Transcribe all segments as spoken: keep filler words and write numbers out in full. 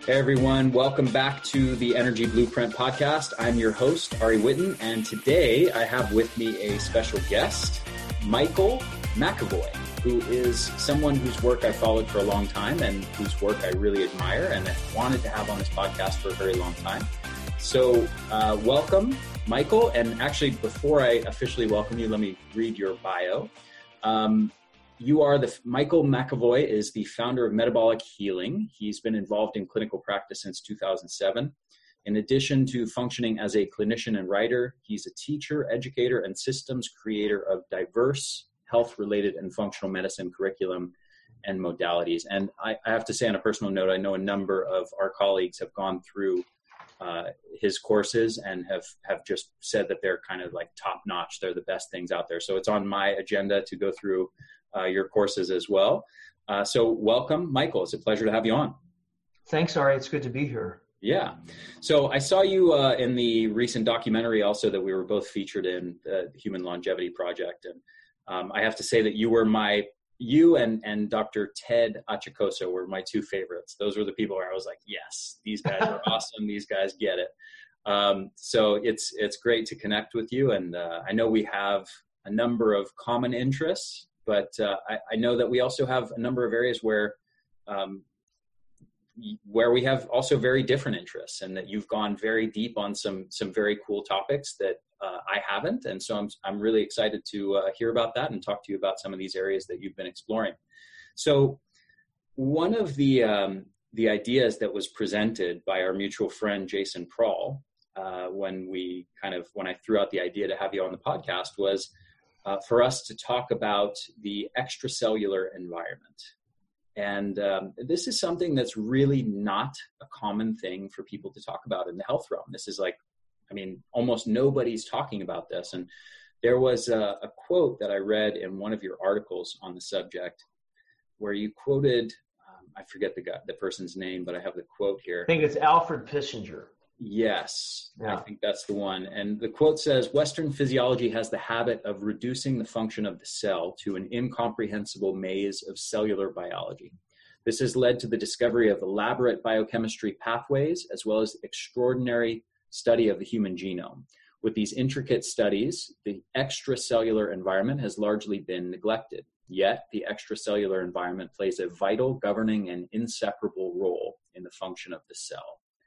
Hey everyone, welcome back to the Energy Blueprint podcast. I'm your host, Ari Whitten, and today I have with me a special guest, Michael McAvoy, who is someone whose work I followed for a long time and whose work I really admire and wanted to have on this podcast for a very long time. So uh, welcome, Michael. And actually, before I officially welcome you, let me read your bio. Um, You are the, Michael McAvoy is the founder of Metabolic Healing. He's been involved in clinical practice since two thousand seven. In addition to functioning as a clinician and writer, he's a teacher, educator, and systems creator of diverse health-related and functional medicine curriculum and modalities. And I, I have to say on a personal note, I know a number of our colleagues have gone through uh, his courses and have, have just said that they're kind of like top-notch. They're the best things out there. So it's on my agenda to go through Uh, your courses as well. Uh, so welcome, Michael. It's a pleasure to have you on. Thanks, Ari. It's good to be here. Yeah. So I saw you uh, in the recent documentary also that we were both featured in, uh, the Human Longevity Project. And um, I have to say that you were my, you and, and Doctor Ted Achikoso were my two favorites. Those were the people where I was like, yes, these guys are awesome. These guys get it. Um, so it's, it's great to connect with you. And uh, I know we have a number of common interests. But uh, I, I know that we also have a number of areas where um, where we have also very different interests, and that you've gone very deep on some some very cool topics that uh, I haven't. And so I'm I'm really excited to uh, hear about that and talk to you about some of these areas that you've been exploring. So one of the um, the ideas that was presented by our mutual friend Jason Prawl uh, when we kind of when I threw out the idea to have you on the podcast was Uh, for us to talk about the extracellular environment. And um, this is something that's really not a common thing for people to talk about in the health realm. This is like, I mean, almost nobody's talking about this. And there was a, a quote that I read in one of your articles on the subject where you quoted, um, I forget the guy, the person's name, but I have the quote here. I think it's Alfred Pissinger. Yes, yeah. I think that's the one. And the quote says, Western physiology has the habit of reducing the function of the cell to an incomprehensible maze of cellular biology. This has led to the discovery of elaborate biochemistry pathways, as well as extraordinary study of the human genome. With these intricate studies, the extracellular environment has largely been neglected. Yet, the extracellular environment plays a vital, governing, and inseparable role in the function of the cell.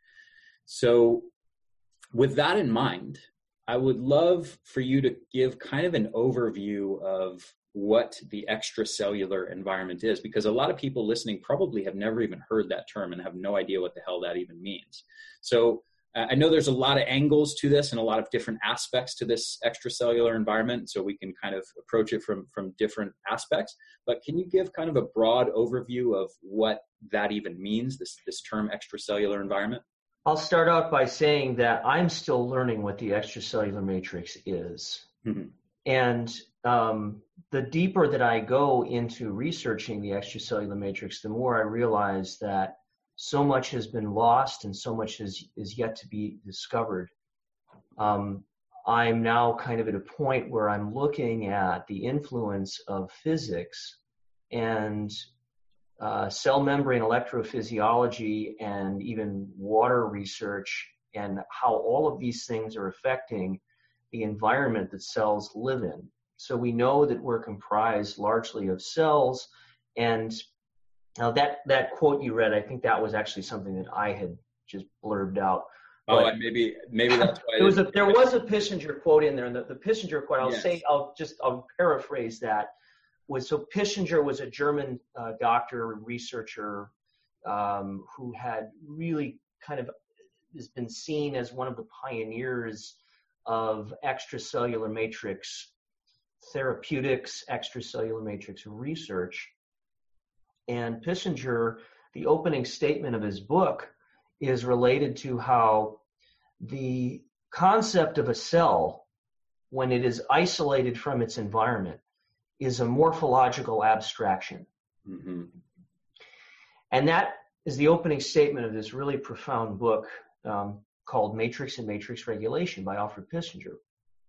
So with that in mind, I would love for you to give kind of an overview of what the extracellular environment is, because a lot of people listening probably have never even heard that term and have no idea what the hell that even means. So uh, I know there's a lot of angles to this and a lot of different aspects to this extracellular environment, so we can kind of approach it from, from different aspects. But can you give kind of a broad overview of what that even means, this, this term extracellular environment? I'll start out by saying that I'm still learning what the extracellular matrix is. Mm-hmm. And um, the deeper that I go into researching the extracellular matrix, the more I realize that so much has been lost and so much is, is yet to be discovered. Um, I'm now kind of at a point where I'm looking at the influence of physics and Uh, cell membrane electrophysiology and even water research, and how all of these things are affecting the environment that cells live in. So we know that we're comprised largely of cells, and now that, that quote you read, I think that was actually something that I had just blurbed out. Oh, but maybe maybe that's why there was a there was a Pissinger quote in there, and the, the Pissinger quote, I'll yes. say, I'll just I'll paraphrase that. Was so Pissinger was a German uh, doctor, researcher, um, who had really kind of has been seen as one of the pioneers of extracellular matrix therapeutics, extracellular matrix research. And Pissinger, the opening statement of his book is related to how the concept of a cell, when it is isolated from its environment, is a morphological abstraction. Mm-hmm. And that is the opening statement of this really profound book um, called Matrix and Matrix Regulation by Alfred Pissinger.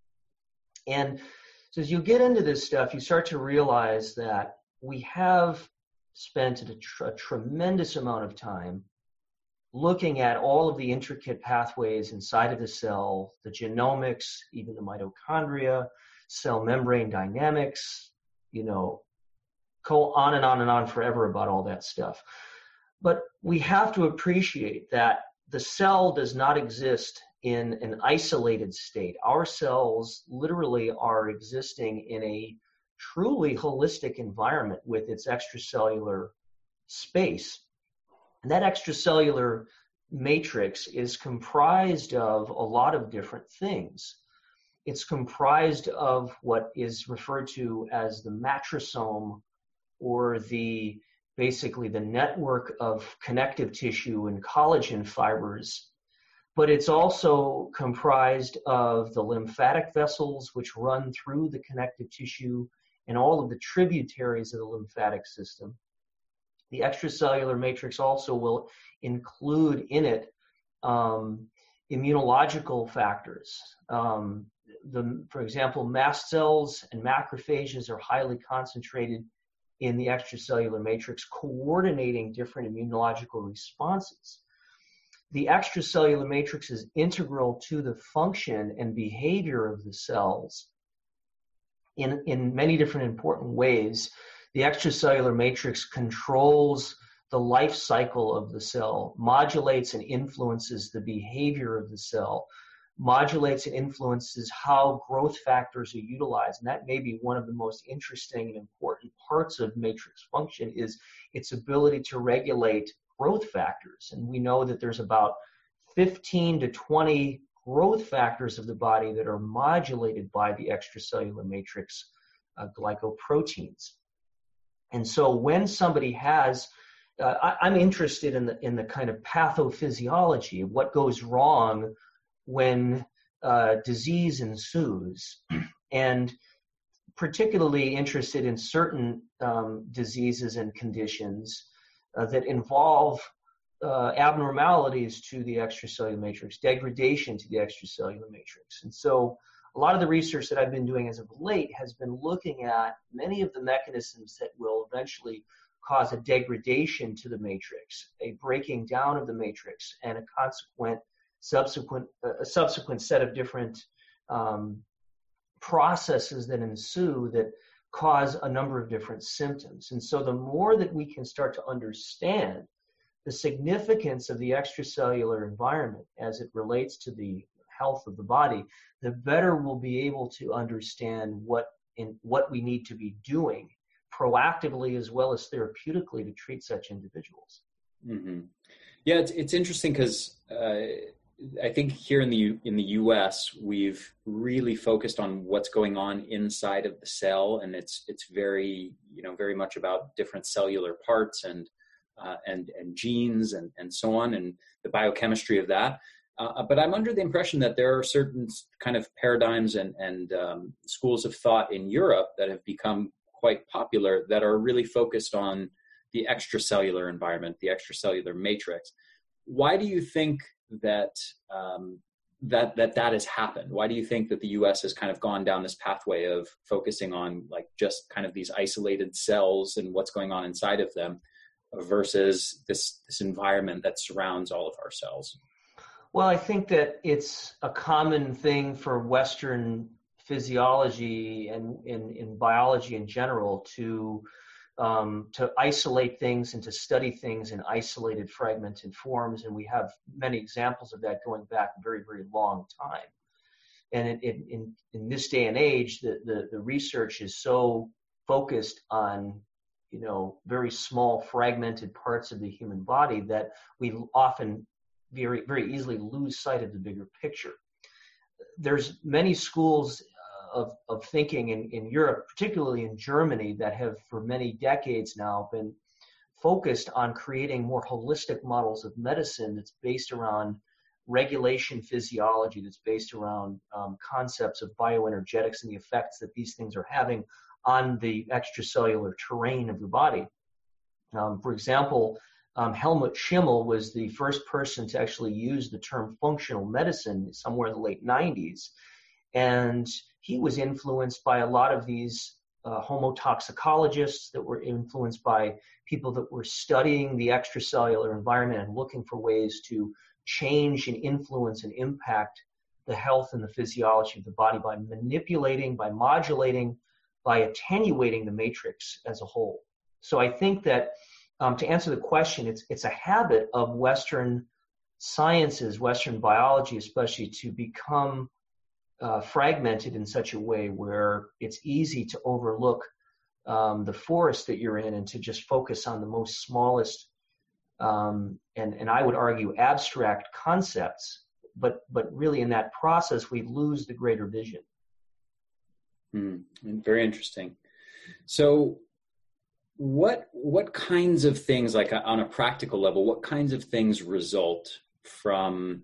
And so as you get into this stuff, you start to realize that we have spent a, tr- a tremendous amount of time looking at all of the intricate pathways inside of the cell, the genomics, even the mitochondria, cell membrane dynamics, you know, go on and on and on forever about all that stuff. But we have to appreciate that the cell does not exist in an isolated state. Our cells literally are existing in a truly holistic environment with its extracellular space. And that extracellular matrix is comprised of a lot of different things. It's comprised of what is referred to as the matrosome, or the basically the network of connective tissue and collagen fibers. But it's also comprised of the lymphatic vessels, which run through the connective tissue, and all of the tributaries of the lymphatic system. The extracellular matrix also will include in it um, immunological factors. Um, the, for example, mast cells and macrophages are highly concentrated in the extracellular matrix, coordinating different immunological responses. The extracellular matrix is integral to the function and behavior of the cells in, in many different important ways. The extracellular matrix controls the life cycle of the cell, modulates and influences the behavior of the cell, modulates and influences how growth factors are utilized. And that may be one of the most interesting and important parts of matrix function, is its ability to regulate growth factors. And we know that there's about fifteen to twenty growth factors of the body that are modulated by the extracellular matrix uh, glycoproteins. And so when somebody has, uh, I, I'm interested in the in the kind of pathophysiology of what goes wrong when uh, disease ensues, and particularly interested in certain um, diseases and conditions uh, that involve uh, abnormalities to the extracellular matrix, degradation to the extracellular matrix. And so a lot of the research that I've been doing as of late has been looking at many of the mechanisms that will eventually cause a degradation to the matrix, a breaking down of the matrix, and a consequent subsequent a subsequent set of different um, processes that ensue that cause a number of different symptoms. And so the more that we can start to understand the significance of the extracellular environment as it relates to the health of the body, the better we'll be able to understand what in what we need to be doing proactively as well as therapeutically to treat such individuals. Mm-hmm. Yeah, it's it's interesting because uh, I think here in the U, in the U S we've really focused on what's going on inside of the cell, and it's it's very you know very much about different cellular parts and uh, and and genes and and so on, and the biochemistry of that. Uh, but I'm under the impression that there are certain kind of paradigms and and um, schools of thought in Europe that have become quite popular that are really focused on the extracellular environment, the extracellular matrix. Why do you think that um, that that that has happened? Why do you think that the U S has kind of gone down this pathway of focusing on like just kind of these isolated cells and what's going on inside of them versus this this environment that surrounds all of our cells? Well, I think that it's a common thing for Western physiology and in, in biology in general to um, to isolate things and to study things in isolated, fragmented forms. And we have many examples of that going back a very, very long time. And in, in, in, in this day and age, the, the, the research is so focused on, you know, very small, fragmented parts of the human body that we often very, very easily lose sight of the bigger picture. There's many schools of, of thinking in, in Europe, particularly in Germany, that have for many decades now been focused on creating more holistic models of medicine that's based around regulation physiology, that's based around um, concepts of bioenergetics and the effects that these things are having on the extracellular terrain of the body. Um, for example, Um, Helmut Schimmel was the first person to actually use the term functional medicine somewhere in the late nineties. And he was influenced by a lot of these uh, homotoxicologists, that were influenced by people that were studying the extracellular environment and looking for ways to change and influence and impact the health and the physiology of the body by manipulating, by modulating, by attenuating the matrix as a whole. So I think that um, to answer the question, it's it's a habit of Western sciences, Western biology especially, to become uh, fragmented in such a way where it's easy to overlook um, the forest that you're in and to just focus on the most smallest um, and, and I would argue abstract concepts. But but really in that process, we lose the greater vision. Mm, very interesting. So what what kinds of things, like on a practical level, what kinds of things result from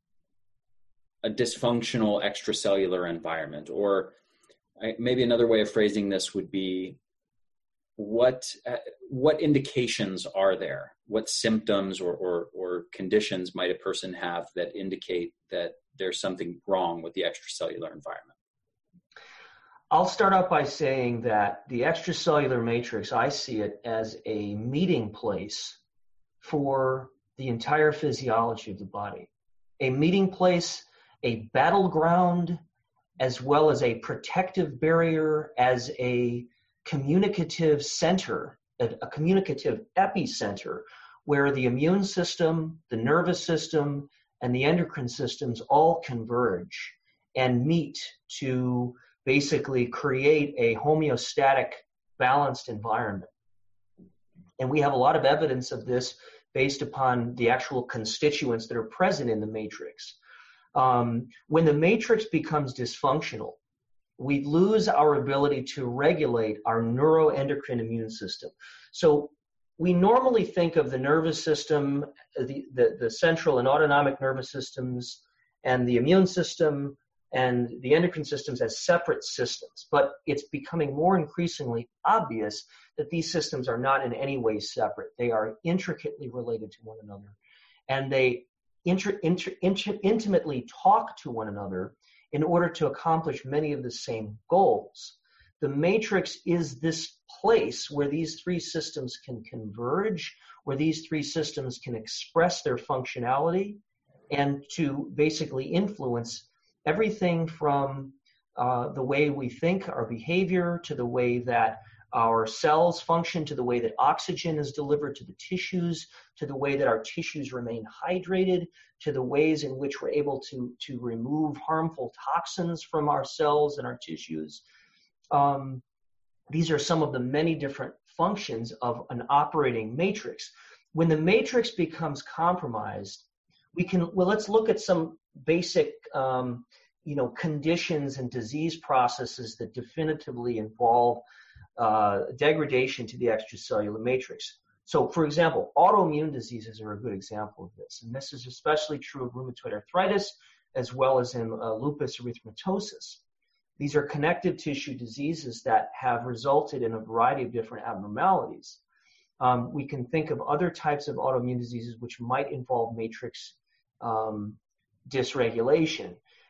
a dysfunctional extracellular environment? Or maybe another way of phrasing this would be, what uh, what indications are there? What symptoms or, or or conditions might a person have that indicate that there's something wrong with the extracellular environment? I'll start out by saying that the extracellular matrix, I see it as a meeting place for the entire physiology of the body. A meeting place, a battleground, as well as a protective barrier, as a communicative center, a, a communicative epicenter, where the immune system, the nervous system, and the endocrine systems all converge and meet to basically create a homeostatic, balanced environment. And we have a lot of evidence of this based upon the actual constituents that are present in the matrix. Um, when the matrix becomes dysfunctional, we lose our ability to regulate our neuroendocrine immune system. So we normally think of the nervous system, the, the, the central and autonomic nervous systems, and the immune system and the endocrine systems as separate systems. But it's becoming more increasingly obvious that these systems are not in any way separate. They are intricately related to one another. And they inter, inter, inter, intimately talk to one another in order to accomplish many of the same goals. The matrix is this place where these three systems can converge, where these three systems can express their functionality, and to basically influence everything from uh, the way we think, our behavior, to the way that our cells function, to the way that oxygen is delivered to the tissues, to the way that our tissues remain hydrated, to the ways in which we're able to, to remove harmful toxins from our cells and our tissues. Um, these are some of the many different functions of an operating matrix. When the matrix becomes compromised, we can, well, let's look at some basic um, you know, conditions and disease processes that definitively involve uh, degradation to the extracellular matrix. So, for example, autoimmune diseases are a good example of this, and this is especially true of rheumatoid arthritis as well as in uh, lupus erythematosus. These are connective tissue diseases that have resulted in a variety of different abnormalities. Um, we can think of other types of autoimmune diseases which might involve matrix um, dysregulation.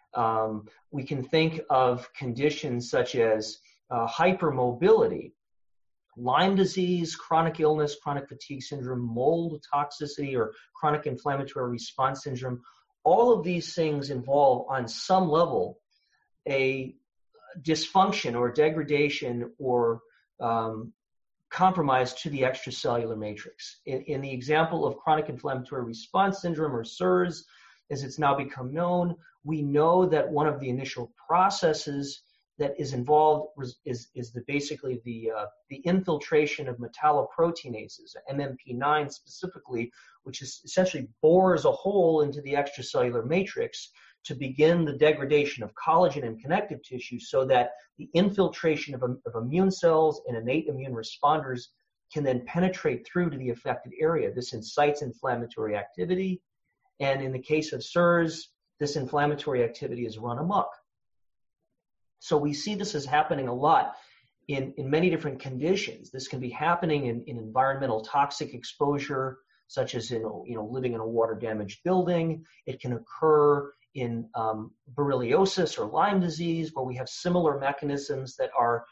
Um, we can think of conditions such as uh, hypermobility, Lyme disease, chronic illness, chronic fatigue syndrome, mold toxicity, or chronic inflammatory response syndrome. All of these things involve, on some level, a dysfunction or degradation or um, compromise to the extracellular matrix. In, in the example of chronic inflammatory response syndrome, or C I R S, as it's now become known, we know that one of the initial processes that is involved is, is the, basically the, uh, the infiltration of metalloproteinases, M M P nine specifically, which is essentially bores a hole into the extracellular matrix to begin the degradation of collagen and connective tissue, so that the infiltration of, of immune cells and innate immune responders can then penetrate through to the affected area. This incites inflammatory activity, and in the case of C I R S, this inflammatory activity is run amok. So we see this as happening a lot in, in many different conditions. This can be happening in, in environmental toxic exposure, such as in you know living in a water-damaged building. It can occur in um, borreliosis or Lyme disease, where we have similar mechanisms that are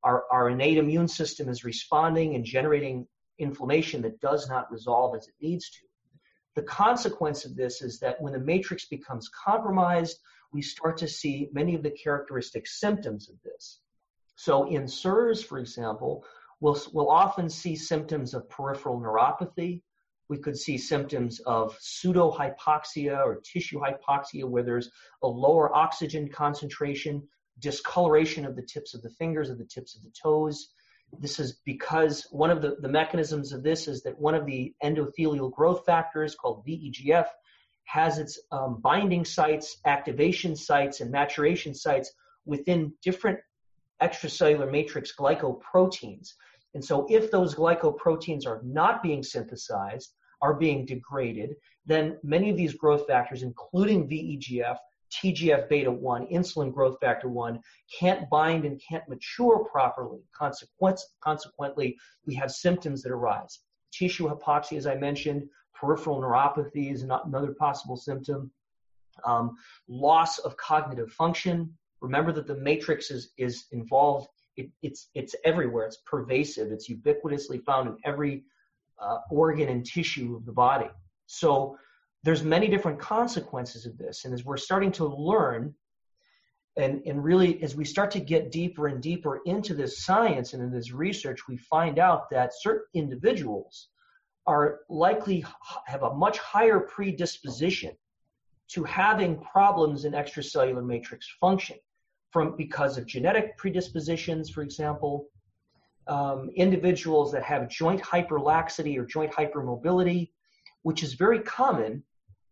our, our innate immune system is responding and generating inflammation that does not resolve as it needs to. The consequence of this is that when the matrix becomes compromised, we start to see many of the characteristic symptoms of this. So in S I R S, for example, we'll, we'll often see symptoms of peripheral neuropathy. We could see symptoms of pseudohypoxia or tissue hypoxia, where there's a lower oxygen concentration, discoloration of the tips of the fingers, of the tips of the toes. This is because one of the, the mechanisms of this is that one of the endothelial growth factors called V E G F has its um, binding sites, activation sites, and maturation sites within different extracellular matrix glycoproteins. And so if those glycoproteins are not being synthesized, are being degraded, then many of these growth factors, including V E G F, T G F beta one, insulin growth factor one, can't bind and can't mature properly. Consequence, consequently, we have symptoms that arise. Tissue hypoxia, as I mentioned, peripheral neuropathy is not another possible symptom. Um, loss of cognitive function. Remember that the matrix is, is involved. It, it's, it's everywhere. It's pervasive. It's ubiquitously found in every uh, organ and tissue of the body. So there's many different consequences of this. And as we're starting to learn, and, and really as we start to get deeper and deeper into this science and in this research, we find out that certain individuals are likely have a much higher predisposition to having problems in extracellular matrix function from because of genetic predispositions, for example, um, individuals that have joint hyperlaxity or joint hypermobility, which is very common,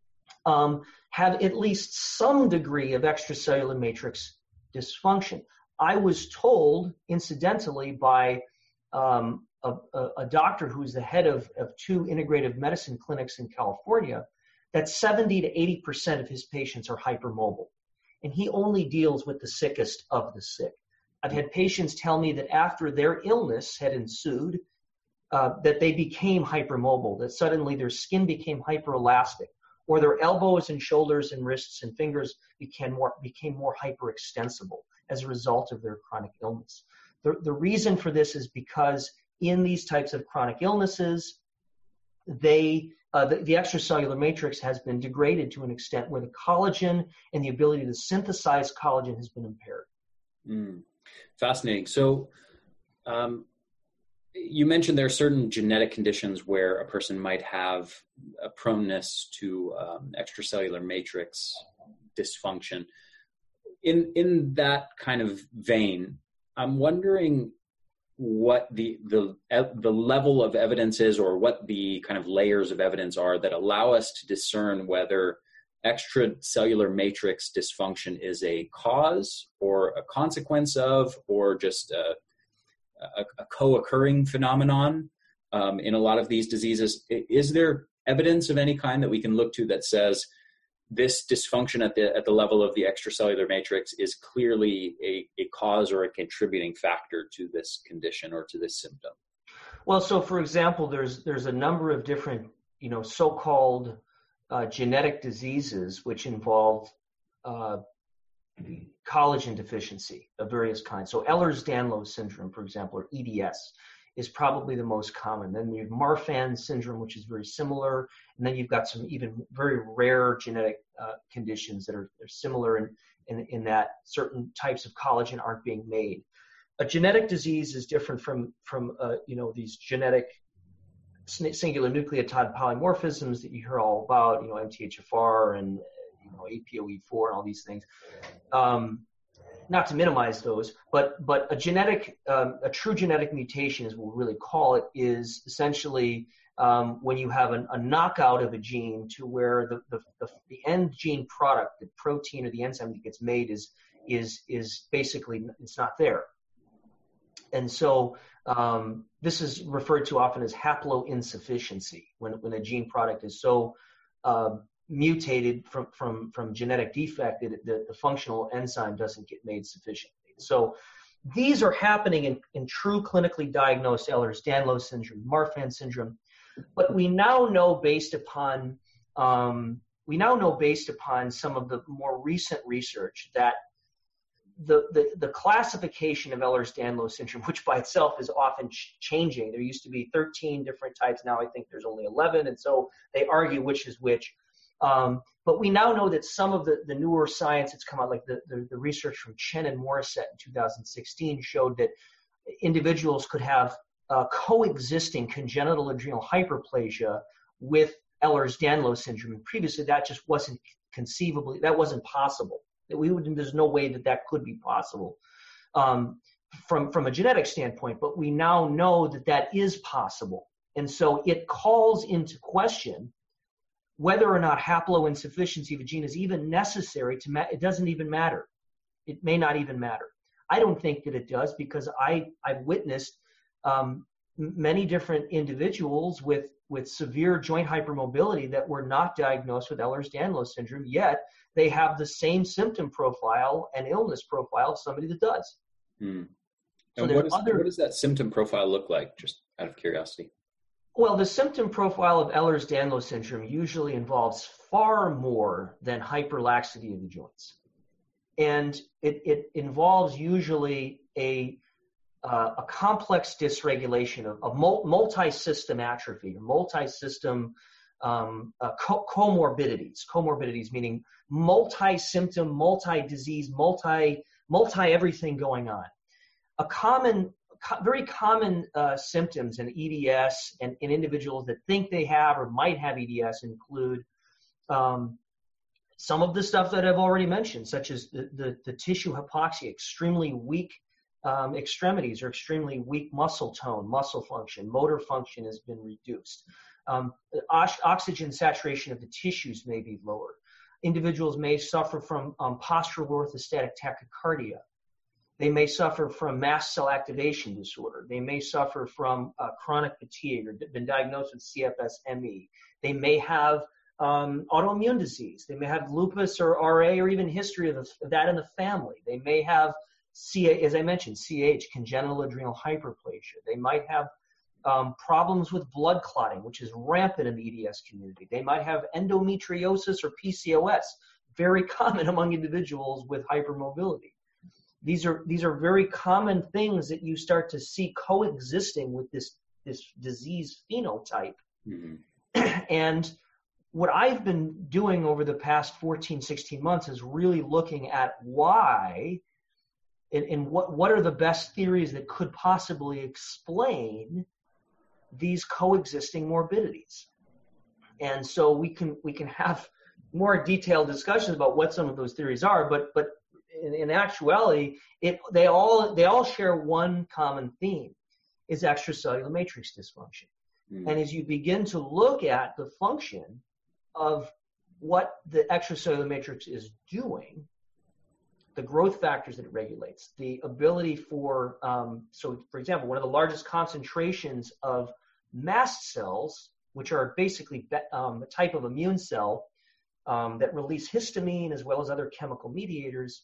um, have at least some degree of extracellular matrix dysfunction. I was told, incidentally, by um, a, a, a doctor who's the head of, of two integrative medicine clinics in California, that seventy to eighty percent of his patients are hypermobile. And he only deals with the sickest of the sick. I've had patients tell me that after their illness had ensued, uh, that they became hypermobile, that suddenly their skin became hyperelastic, or their elbows and shoulders and wrists and fingers became more, became more hyperextensible as a result of their chronic illness. The, the reason for this is because in these types of chronic illnesses, they Uh, the, the extracellular matrix has been degraded to an extent where the collagen and the ability to synthesize collagen has been impaired. Mm, fascinating. So um, you mentioned there are certain genetic conditions where a person might have a proneness to um, extracellular matrix dysfunction. In, in that kind of vein, I'm wondering what the, the the level of evidence is, or what the kind of layers of evidence are that allow us to discern whether extracellular matrix dysfunction is a cause or a consequence of, or just a, a, a co-occurring phenomenon um, in a lot of these diseases. Is there evidence of any kind that we can look to that says this dysfunction at the at the level of the extracellular matrix is clearly a, a cause or a contributing factor to this condition or to this symptom? Well, so for example, there's there's a number of different, you know, so-called uh, genetic diseases which involve uh, collagen deficiency of various kinds. So Ehlers-Danlos syndrome, for example, or E D S, is probably the most common. Then you have Marfan syndrome, which is very similar. And then you've got some even very rare genetic uh, conditions that are, are similar in, in, in that certain types of collagen aren't being made. A genetic disease is different from, from uh, you know, these genetic singular nucleotide polymorphisms that you hear all about, you know, M T H F R and, you know, A P O E four and all these things. Um, Not to minimize those, but but a genetic, um, a true genetic mutation, as we'll really call it, is essentially um, when you have an, a knockout of a gene to where the, the the the end gene product, the protein or the enzyme that gets made, is is is basically it's not there. And so um, this is referred to often as haploinsufficiency, when when a gene product is so uh, mutated from, from, from genetic defect that the, the functional enzyme doesn't get made sufficiently. So these are happening in, in true clinically diagnosed Ehlers-Danlos syndrome, Marfan syndrome. But we now know based upon um, we now know based upon some of the more recent research that the, the, the classification of Ehlers-Danlos syndrome, which by itself is often ch- changing. There used to be thirteen different types. Now I think there's only eleven. And so they argue which is which. Um, but we now know that some of the, the newer science that's come out, like the, the, the research from Chen and Morissette in two thousand sixteen, showed that individuals could have uh, coexisting congenital adrenal hyperplasia with Ehlers-Danlos syndrome. And previously that just wasn't conceivably, that wasn't possible. That we would, there's no way that that could be possible um, from, from a genetic standpoint, but we now know that that is possible. And so it calls into question whether or not haploinsufficiency of a gene is even necessary to, ma- it doesn't even matter. It may not even matter. I don't think that it does, because I, I've witnessed um, many different individuals with, with severe joint hypermobility that were not diagnosed with Ehlers-Danlos syndrome, yet they have the same symptom profile and illness profile of somebody that does. Hmm. So and what, is, other, what does that symptom profile look like, just out of curiosity? Well, the symptom profile of Ehlers-Danlos syndrome usually involves far more than hyperlaxity of the joints. And it, it involves usually a, uh, a complex dysregulation of, of multi-system atrophy, multi-system um, uh, co- comorbidities. Comorbidities meaning multi-symptom, multi-disease, multi, multi-everything going on. A common Co- very common uh, symptoms in E D S and in individuals that think they have or might have E D S include um, some of the stuff that I've already mentioned, such as the, the, the tissue hypoxia, extremely weak um, extremities or extremely weak muscle tone, muscle function, motor function has been reduced. Um, ox- oxygen saturation of the tissues may be lowered. Individuals may suffer from um, postural orthostatic tachycardia. They may suffer from mast cell activation disorder. They may suffer from uh, chronic fatigue or been diagnosed with C F S M E. They may have um, autoimmune disease. They may have lupus or R A or even history of, the, of that in the family. They may have, C A, as I mentioned, C H, congenital adrenal hyperplasia. They might have um, problems with blood clotting, which is rampant in the E D S community. They might have endometriosis or P C O S, very common among individuals with hypermobility. These are these are very common things that you start to see coexisting with this, this disease phenotype. Mm-hmm. And what I've been doing over the past fourteen, sixteen months is really looking at why and, and what, what are the best theories that could possibly explain these coexisting morbidities. And so we can we can have more detailed discussions about what some of those theories are, but but In, in actuality, it they all they all share one common theme, is extracellular matrix dysfunction. Mm. And as you begin to look at the function of what the extracellular matrix is doing, the growth factors that it regulates, the ability for um, so for example, one of the largest concentrations of mast cells, which are basically um, a type of immune cell um, that release histamine as well as other chemical mediators.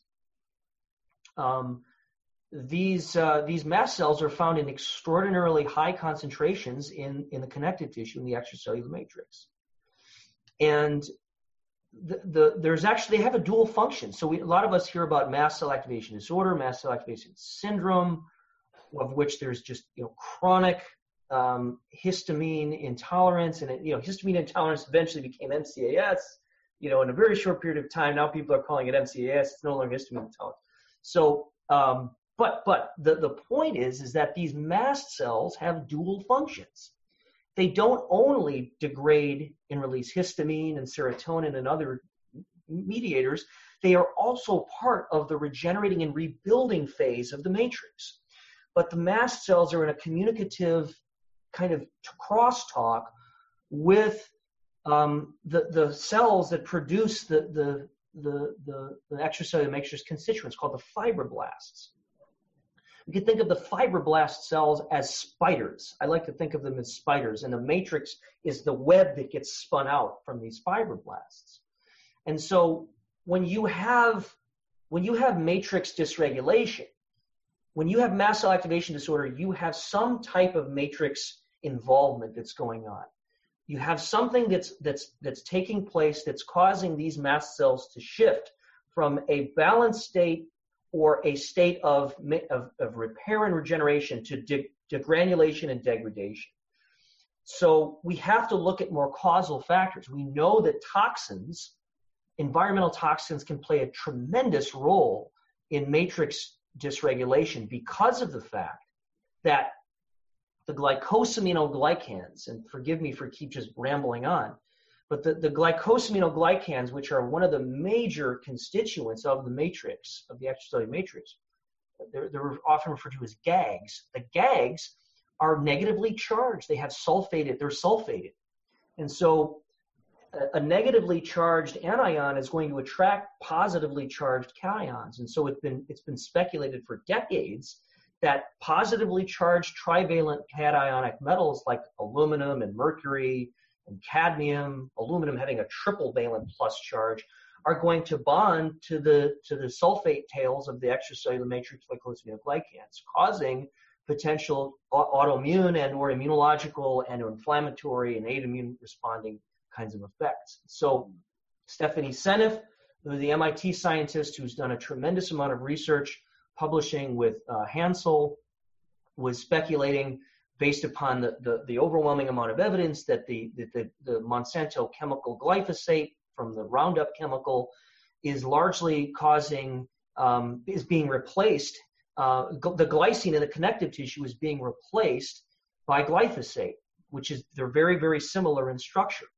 Um, these uh, these mast cells are found in extraordinarily high concentrations in, in the connective tissue in the extracellular matrix. And the, the, there's actually, they have a dual function. So we, a lot of us hear about mast cell activation disorder, mast cell activation syndrome, of which there's just, you know, chronic um, histamine intolerance. And, it, you know, histamine intolerance eventually became M C A S, you know, in a very short period of time. Now people are calling it M C A S. It's no longer histamine intolerance. So, um, but but the, the point is, is that these mast cells have dual functions. They don't only degrade and release histamine and serotonin and other mediators, they are also part of the regenerating and rebuilding phase of the matrix. But the mast cells are in a communicative kind of crosstalk with um, the, the cells that produce the, the The, the, the extracellular matrix constituents called the fibroblasts. You can think of the fibroblast cells as spiders. I like to think of them as spiders, and the matrix is the web that gets spun out from these fibroblasts. And so when you have, when you have matrix dysregulation, when you have mast cell activation disorder, you have some type of matrix involvement that's going on. You have something that's that's that's taking place that's causing these mast cells to shift from a balanced state or a state of, of, of repair and regeneration to de- degranulation and degradation. So we have to look at more causal factors. We know that toxins, environmental toxins, can play a tremendous role in matrix dysregulation because of the fact that the glycosaminoglycans, and forgive me for keep just rambling on, but the, the glycosaminoglycans, which are one of the major constituents of the matrix, of the extracellular matrix, they're, they're often referred to as GAGs. The GAGs are negatively charged. They have sulfated, they're sulfated. And so a, a negatively charged anion is going to attract positively charged cations. And so it's been, it's been speculated for decades that positively charged trivalent cationic metals like aluminum and mercury and cadmium, aluminum having a triple valent plus charge, are going to bond to the to the sulfate tails of the extracellular matrix glycosaminoglycans, causing potential autoimmune and or immunological and or inflammatory innate immune responding kinds of effects. So Stephanie Seneff, the M I T scientist who's done a tremendous amount of research publishing with uh, Hansel, was speculating based upon the, the, the overwhelming amount of evidence that the, that the, the Monsanto chemical glyphosate from the Roundup chemical is largely causing, um, is being replaced, uh, the glycine in the connective tissue is being replaced by glyphosate, which is, they're very, very similar in structure.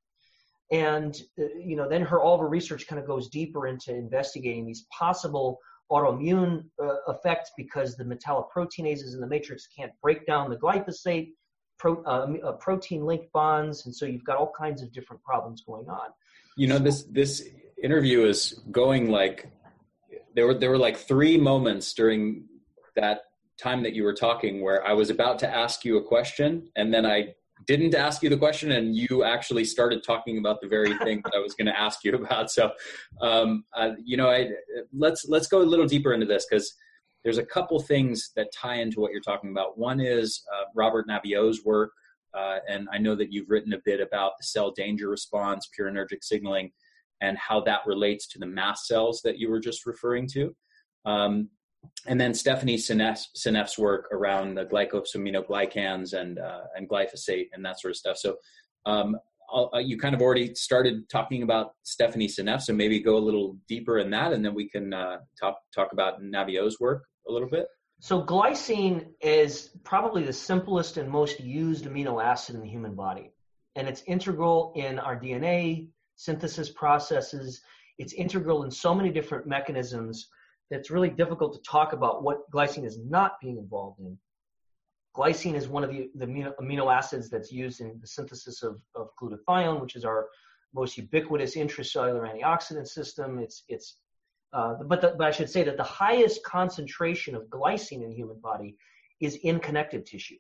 And, uh, you know, then her, all of her research kind of goes deeper into investigating these possible autoimmune uh, effects because the metalloproteinases in the matrix can't break down the glyphosate pro, uh, uh, protein link bonds, and so you've got all kinds of different problems going on. You know, this this interview is going like there were there were like three moments during that time that you were talking where I was about to ask you a question, and then I didn't ask you the question, and you actually started talking about the very thing that I was going to ask you about. So, um, uh, you know, I, let's let's go a little deeper into this because there's a couple things that tie into what you're talking about. One is uh, Robert Naviaux's work, uh, and I know that you've written a bit about the cell danger response, purinergic signaling, and how that relates to the mast cells that you were just referring to. Um, And then Stephanie Seneff's, Seneff's work around the glycosaminoglycans and uh, and glyphosate and that sort of stuff. So um, I'll, uh, you kind of already started talking about Stephanie Seneff, so maybe go a little deeper in that, and then we can uh, talk talk about Naviaux's work a little bit. So glycine is probably the simplest and most used amino acid in the human body, and it's integral in our D N A synthesis processes. It's integral in so many different mechanisms. It's really difficult to talk about what glycine is not being involved in. Glycine is one of the, the amino acids that's used in the synthesis of, of glutathione, which is our most ubiquitous intracellular antioxidant system. It's, it's, uh, but, the, but I should say that the highest concentration of glycine in the human body is in connective tissue,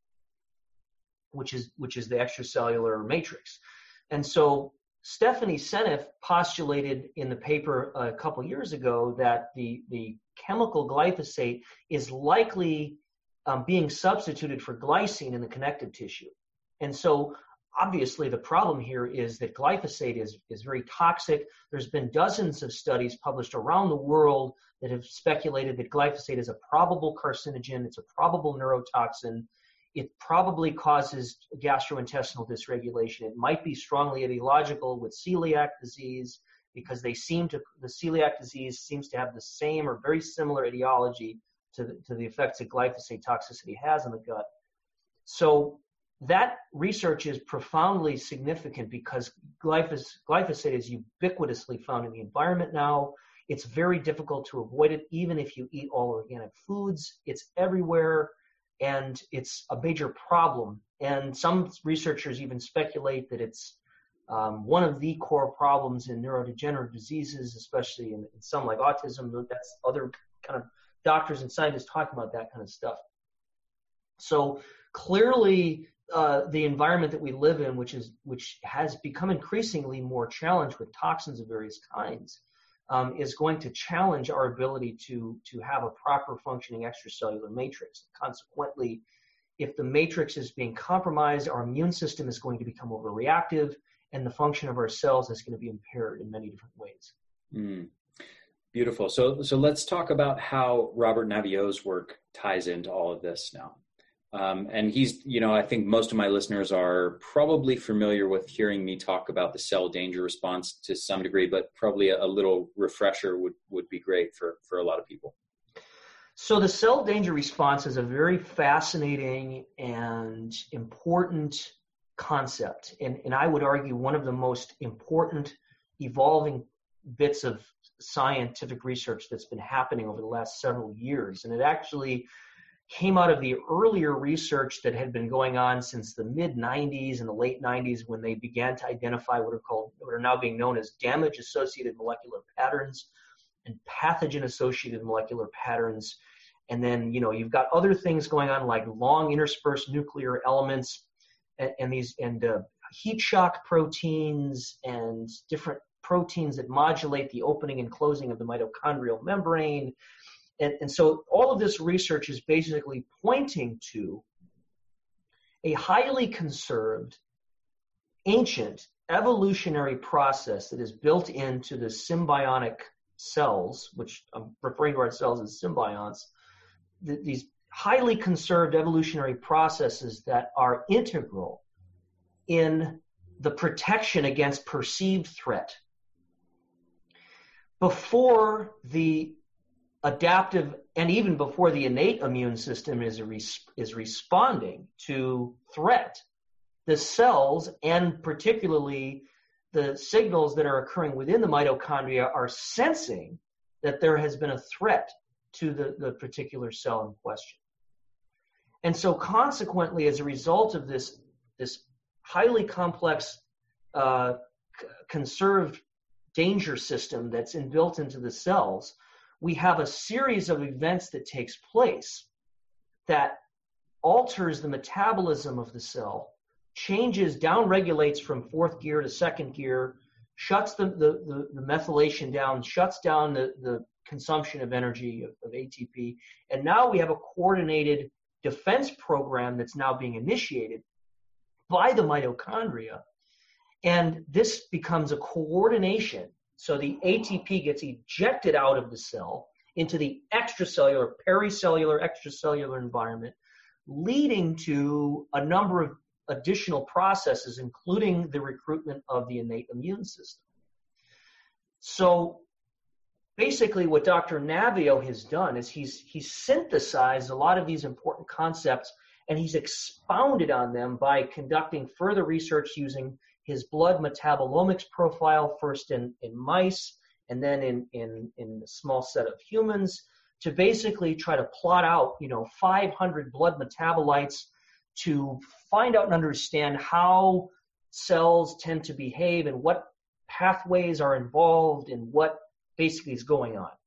which is, which is the extracellular matrix. And so Stephanie Seneff postulated in the paper a couple years ago that the, the chemical glyphosate is likely um, being substituted for glycine in the connective tissue. And so obviously the problem here is that glyphosate is, is very toxic. There's been dozens of studies published around the world that have speculated that glyphosate is a probable carcinogen, it's a probable neurotoxin. It probably causes gastrointestinal dysregulation. It might be strongly etiological with celiac disease because they seem to, the celiac disease seems to have the same or very similar etiology to the, to the effects that glyphosate toxicity has on the gut. So that research is profoundly significant because glyphosate, glyphosate is ubiquitously found in the environment now. It's very difficult to avoid it, even if you eat all organic foods. It's everywhere. And it's a major problem. And some researchers even speculate that it's um, one of the core problems in neurodegenerative diseases, especially in, in some like autism. That's other kind of doctors and scientists talking about that kind of stuff. So clearly, uh, the environment that we live in, which is which has become increasingly more challenged with toxins of various kinds, Um, is going to challenge our ability to, to have a proper functioning extracellular matrix. Consequently, if the matrix is being compromised, our immune system is going to become overreactive, and the function of our cells is going to be impaired in many different ways. Mm. Beautiful. So, so let's talk about how Robert Naviaux's work ties into all of this now. Um, and he's, you know, I think most of my listeners are probably familiar with hearing me talk about the cell danger response to some degree, but probably a, a little refresher would, would be great for, for a lot of people. So the cell danger response is a very fascinating and important concept. And, and I would argue one of the most important evolving bits of scientific research that's been happening over the last several years. And it actually came out of the earlier research that had been going on since the mid nineties and the late nineties, when they began to identify what are called, what are now being known as damage-associated molecular patterns and pathogen-associated molecular patterns. And then, you know, you've got other things going on like long interspersed nuclear elements and, and these and uh, heat shock proteins and different proteins that modulate the opening and closing of the mitochondrial membrane. And, and so all of this research is basically pointing to a highly conserved, ancient evolutionary process that is built into the symbiotic cells, which I'm referring to our cells as symbionts, th- these highly conserved evolutionary processes that are integral in the protection against perceived threat. Before the adaptive, and even before the innate immune system is, res- is responding to threat, the cells, and particularly the signals that are occurring within the mitochondria, are sensing that there has been a threat to the, the particular cell in question. And so consequently, as a result of this, this highly complex, uh, c- conserved danger system that's inbuilt into the cells, we have a series of events that takes place that alters the metabolism of the cell, changes, downregulates from fourth gear to second gear, shuts the, the, the, the methylation down, shuts down the, the consumption of energy of, of A T P. And now we have a coordinated defense program that's now being initiated by the mitochondria. And this becomes a coordination. So the A T P gets ejected out of the cell into the extracellular, pericellular, extracellular environment, leading to a number of additional processes, including the recruitment of the innate immune system. So basically what Doctor Naviaux has done is he's, he's synthesized a lot of these important concepts, and he's expounded on them by conducting further research using his blood metabolomics profile, first in, in mice and then in, in, in a small set of humans, to basically try to plot out, you know, five hundred blood metabolites to find out and understand how cells tend to behave and what pathways are involved and what basically is going on.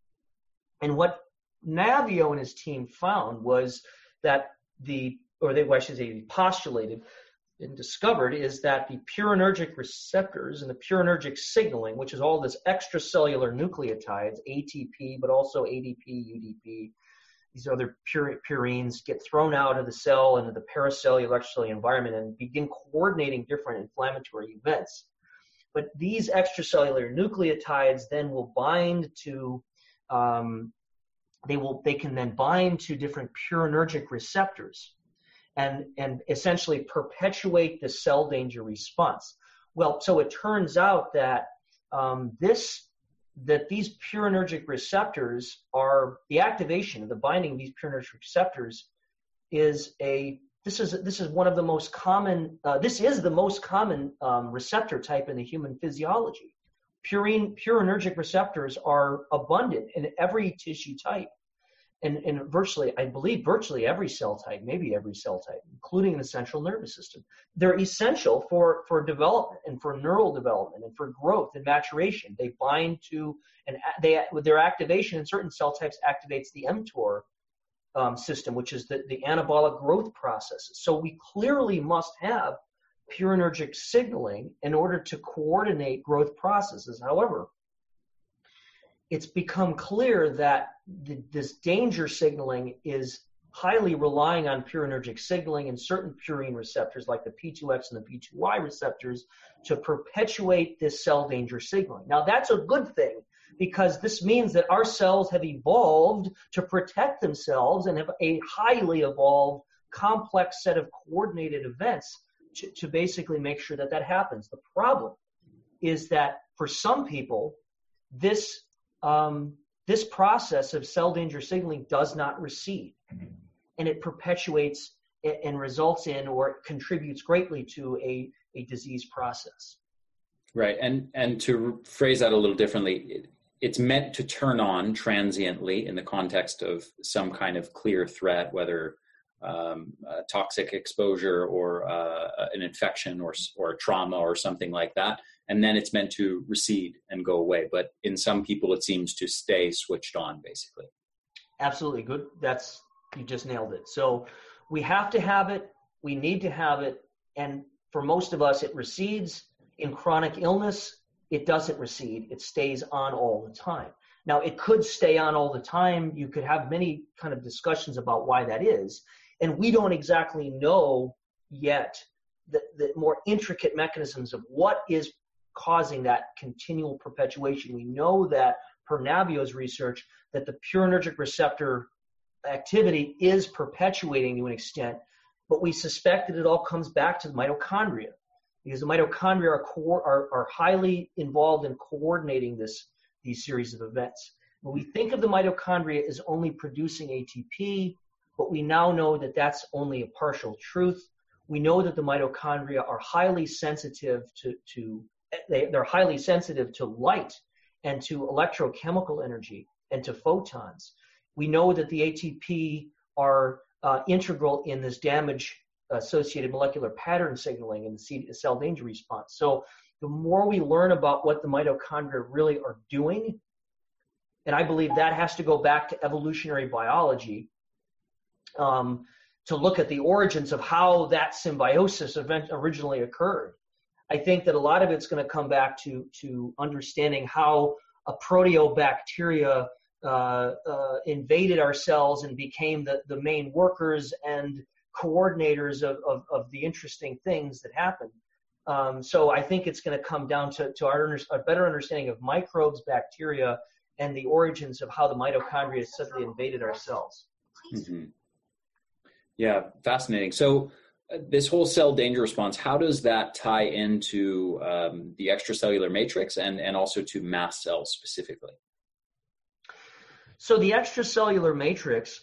And what Naviaux and his team found was that the, or they, well, I should say, postulated and discovered, is that the purinergic receptors and the purinergic signaling, which is all this extracellular nucleotides, A T P, but also A D P, U D P, these other pur- purines, get thrown out of the cell into the pericellular extracellular environment and begin coordinating different inflammatory events. But these extracellular nucleotides then will bind to, um, they will, they can then bind to different purinergic receptors and, and essentially perpetuate the cell danger response. Well, so it turns out that um, this, that these purinergic receptors are, the activation of the binding of these purinergic receptors is a, this is, this is one of the most common, uh, this is the most common um, receptor type in the human physiology. Purine, purinergic receptors are abundant in every tissue type. And, and virtually, I believe virtually every cell type, maybe every cell type, including the central nervous system. They're essential for, for development and for neural development and for growth and maturation. They bind to, and they, with their activation in certain cell types activates the mTOR um, system, which is the, the anabolic growth processes. So we clearly must have purinergic signaling in order to coordinate growth processes. However, it's become clear that the, this danger signaling is highly relying on purinergic signaling and certain purine receptors like the P two X and the P two Y receptors to perpetuate this cell danger signaling. Now, that's a good thing because this means that our cells have evolved to protect themselves and have a highly evolved, complex set of coordinated events to, to basically make sure that that happens. The problem is that for some people, this um, this process of cell danger signaling does not recede, and it perpetuates and results in or contributes greatly to a, a disease process. Right, and and to phrase that a little differently, it, it's meant to turn on transiently in the context of some kind of clear threat, whether um, a toxic exposure or uh, an infection or or trauma or something like that, and then it's meant to recede and go away. But in some people, it seems to stay switched on, basically. Absolutely, good. That's, you just nailed it. So we have to have it, we need to have it, and for most of us, it recedes. In chronic illness, it doesn't recede. It stays on all the time. Now, it could stay on all the time. You could have many kind of discussions about why that is, and we don't exactly know yet the, the more intricate mechanisms of what is causing that continual perpetuation. We know that, per Navio's research, that the purinergic receptor activity is perpetuating to an extent, but we suspect that it all comes back to the mitochondria, because the mitochondria are, co- are, are highly involved in coordinating this these series of events. When we think of the mitochondria as only producing A T P, but we now know that that's only a partial truth. We know that the mitochondria are highly sensitive to, to they, they're highly sensitive to light and to electrochemical energy and to photons. We know that the A T P are uh, integral in this damage-associated molecular pattern signaling in the cell danger response. So the more we learn about what the mitochondria really are doing, and I believe that has to go back to evolutionary biology, um, to look at the origins of how that symbiosis event originally occurred. I think that a lot of it's going to come back to, to understanding how a proteobacteria uh, uh, invaded our cells and became the, the main workers and coordinators of, of, of the interesting things that happen. Um, so I think it's going to come down to, to our, a better understanding of microbes, bacteria, and the origins of how the mitochondria suddenly invaded our cells. Mm-hmm. Yeah, fascinating. So uh, this whole cell danger response, how does that tie into um, the extracellular matrix and, and also to mast cells specifically? So the extracellular matrix,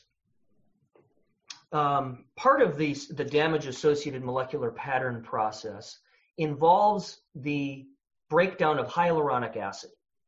um, part of the, the damage-associated molecular pattern process involves the breakdown of hyaluronic acid.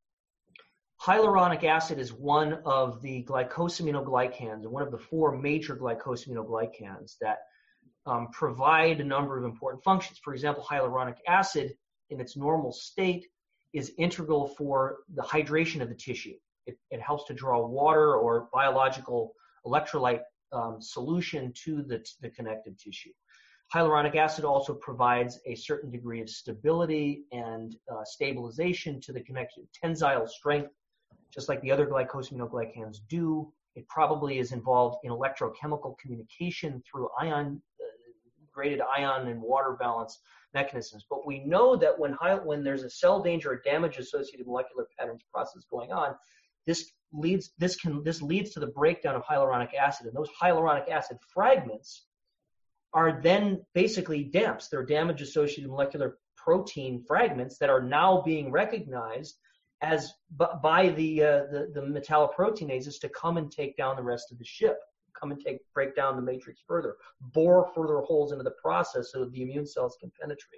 Hyaluronic acid is one of the glycosaminoglycans, one of the four major glycosaminoglycans that um, provide a number of important functions. For example, hyaluronic acid in its normal state is integral for the hydration of the tissue. It, it helps to draw water or biological electrolyte um, solution to the, the connective tissue. Hyaluronic acid also provides a certain degree of stability and uh, stabilization to the connective, tensile strength, just like the other glycosaminoglycans do. It probably is involved in electrochemical communication through ion, uh, graded ion and water balance mechanisms. But we know that when, when there's a cell danger or damage-associated molecular patterns process going on, this leads, this, can, this leads to the breakdown of hyaluronic acid. And those hyaluronic acid fragments are then basically D A M Ps. They're damage-associated molecular protein fragments that are now being recognized as by the, uh, the the metalloproteinases to come and take down the rest of the ship, come and take break down the matrix further, bore further holes into the process so that the immune cells can penetrate.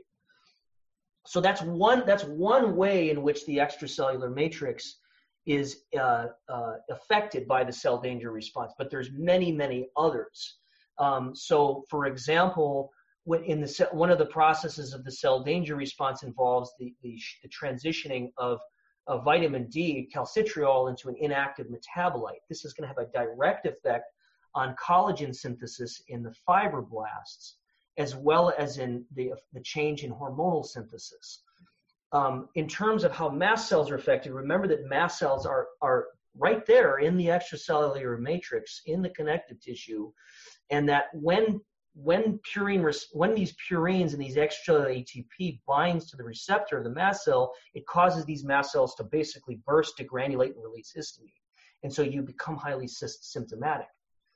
So that's one that's one way in which the extracellular matrix is uh, uh, affected by the cell danger response. But there's many many others. Um, so, for example, when in the one of the processes of the cell danger response involves the the, the transitioning of of vitamin D, calcitriol, into an inactive metabolite. This is going to have a direct effect on collagen synthesis in the fibroblasts, as well as in the, the change in hormonal synthesis. Um, in terms of how mast cells are affected, remember that mast cells are, are right there in the extracellular matrix, in the connective tissue, and that when when purine, when these purines and these extracellular A T P binds to the receptor of the mast cell, it causes these mast cells to basically burst, degranulate, and release histamine. And so you become highly symptomatic.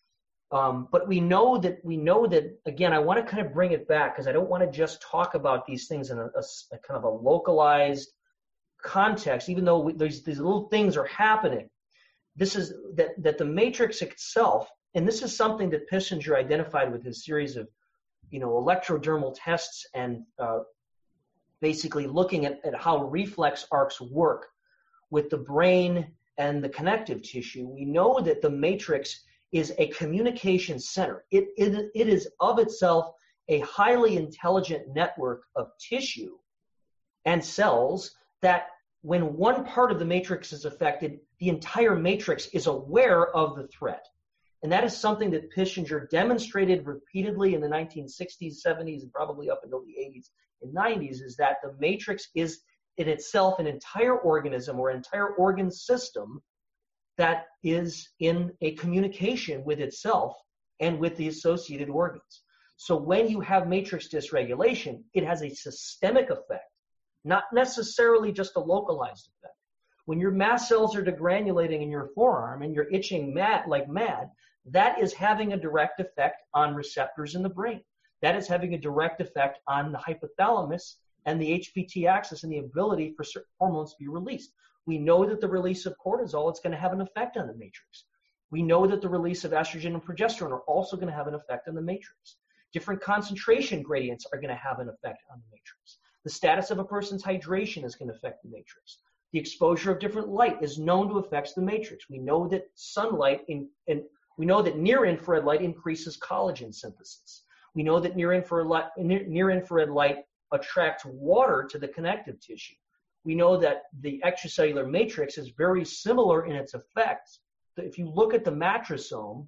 Um, but we know that, we know that, again, I want to kind of bring it back because I don't want to just talk about these things in a, a, a kind of a localized context, even though we, these, these little things are happening. This is that, that the matrix itself, and this is something that Pischinger identified with his series of, you know, electrodermal tests and uh, basically looking at, at how reflex arcs work with the brain and the connective tissue. We know that the matrix is a communication center. It, it, it is of itself a highly intelligent network of tissue and cells that when one part of the matrix is affected, the entire matrix is aware of the threat. And that is something that Pischinger demonstrated repeatedly in the nineteen sixties, seventies, and probably up until the eighties and nineties, is that the matrix is in itself an entire organism or entire organ system that is in a communication with itself and with the associated organs. So when you have matrix dysregulation, it has a systemic effect, not necessarily just a localized effect. When your mast cells are degranulating in your forearm and you're itching mad like mad, that is having a direct effect on receptors in the brain. That is having a direct effect on the hypothalamus and the H P T axis and the ability for certain hormones to be released. We know that the release of cortisol is going to have an effect on the matrix. We know that the release of estrogen and progesterone are also going to have an effect on the matrix. Different concentration gradients are going to have an effect on the matrix. The status of a person's hydration is going to affect the matrix. The exposure of different light is known to affect the matrix. We know that sunlight in, in we know that near-infrared light increases collagen synthesis. We know that near-infrared light, near-infrared light attracts water to the connective tissue. We know that the extracellular matrix is very similar in its effects. If you look at the matrixome,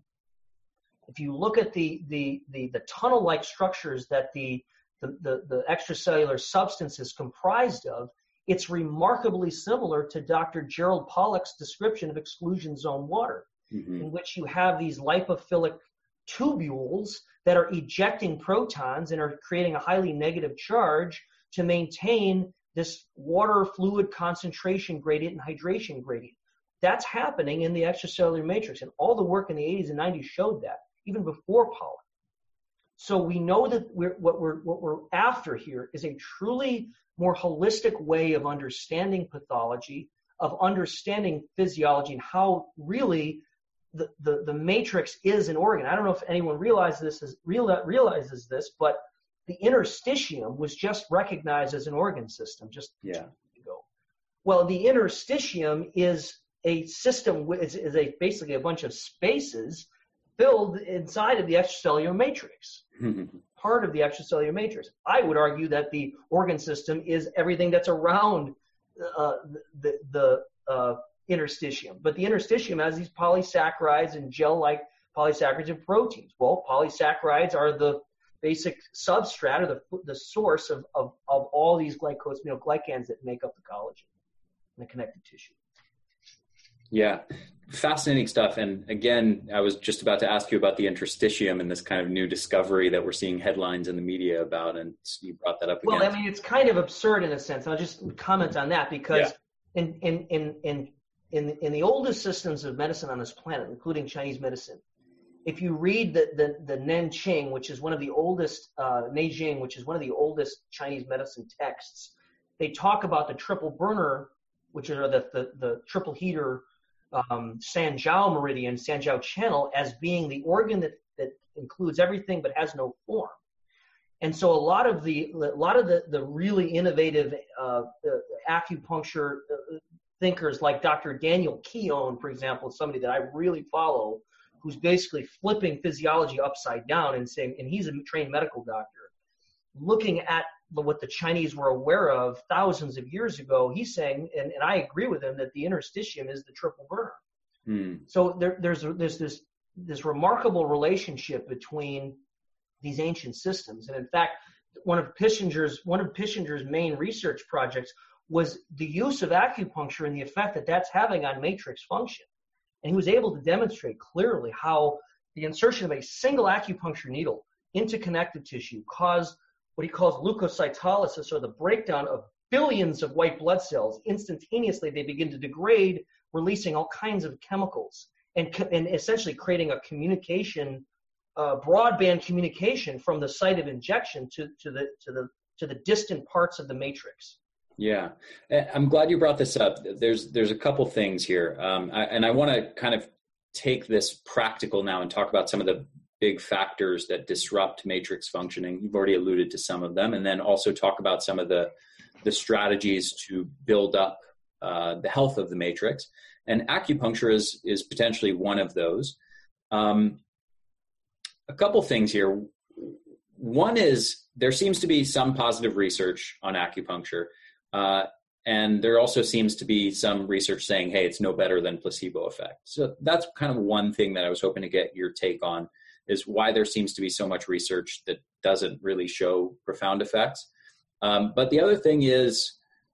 if you look at the, the, the, the tunnel-like structures that the, the, the, the extracellular substance is comprised of, it's remarkably similar to Doctor Gerald Pollack's description of exclusion zone water, mm-hmm. in which you have these lipophilic tubules that are ejecting protons and are creating a highly negative charge to maintain this water fluid concentration gradient and hydration gradient. That's happening in the extracellular matrix, and all the work in the eighties and nineties showed that, even before Pollack. So we know that we're, what, we're, what we're after here is a truly more holistic way of understanding pathology, of understanding physiology, and how really the, the, the matrix is an organ. I don't know if anyone realizes this, is, real, realizes this, but the interstitium was just recognized as an organ system just yeah. two years ago. Well, the interstitium is a system, is, is a, basically a bunch of spaces filled inside of the extracellular matrix, part of the extracellular matrix. I would argue that the organ system is everything that's around uh, the, the uh, interstitium. But the interstitium has these polysaccharides and gel-like polysaccharides and proteins. Well, polysaccharides are the basic substrate or the, the source of, of, of all these glycosaminoglycans that make up the collagen and the connective tissue. Yeah, fascinating stuff. And again, I was just about to ask you about the interstitium and this kind of new discovery that we're seeing headlines in the media about, and you brought that up again. Well, I mean, it's kind of absurd in a sense. I'll just comment on that because yeah. in, in, in, in, in, in the oldest systems of medicine on this planet, including Chinese medicine, if you read the, the, the Nanqing, which is one of the oldest, uh, Neijing, which is one of the oldest Chinese medicine texts, they talk about the triple burner, which are the, the, the triple heater um, Sanjiao meridian, Sanjiao channel, as being the organ that, that includes everything but has no form. And so a lot of the, a lot of the, the really innovative uh, uh, acupuncture uh, thinkers like Doctor Daniel Keown, for example, somebody that I really follow, who's basically flipping physiology upside down and saying, and he's a trained medical doctor, looking at what the Chinese were aware of thousands of years ago. He's saying, and, and I agree with him, that the interstitium is the triple burner. Hmm. So there, there's, there's this, this remarkable relationship between these ancient systems. And in fact, one of Pischinger's, one of Pischinger's main research projects was the use of acupuncture and the effect that that's having on matrix function. And he was able to demonstrate clearly how the insertion of a single acupuncture needle into connective tissue, cause what he calls leukocytolysis, or the breakdown of billions of white blood cells. Instantaneously, they begin to degrade, releasing all kinds of chemicals, and, and essentially creating a communication, uh, broadband communication from the site of injection to, to the to the to the distant parts of the matrix. Yeah, I'm glad you brought this up. There's there's a couple things here, um, I, and I want to kind of take this practical now and talk about some of the big factors that disrupt matrix functioning. You've already alluded to some of them, and then also talk about some of the the strategies to build up uh, the health of the matrix. And acupuncture is is potentially one of those. Um, a couple things here. One is there seems to be some positive research on acupuncture. Uh, and there also seems to be some research saying, hey, it's no better than placebo effect. So that's kind of one thing that I was hoping to get your take on, is why there seems to be so much research that doesn't really show profound effects. Um, but the other thing is,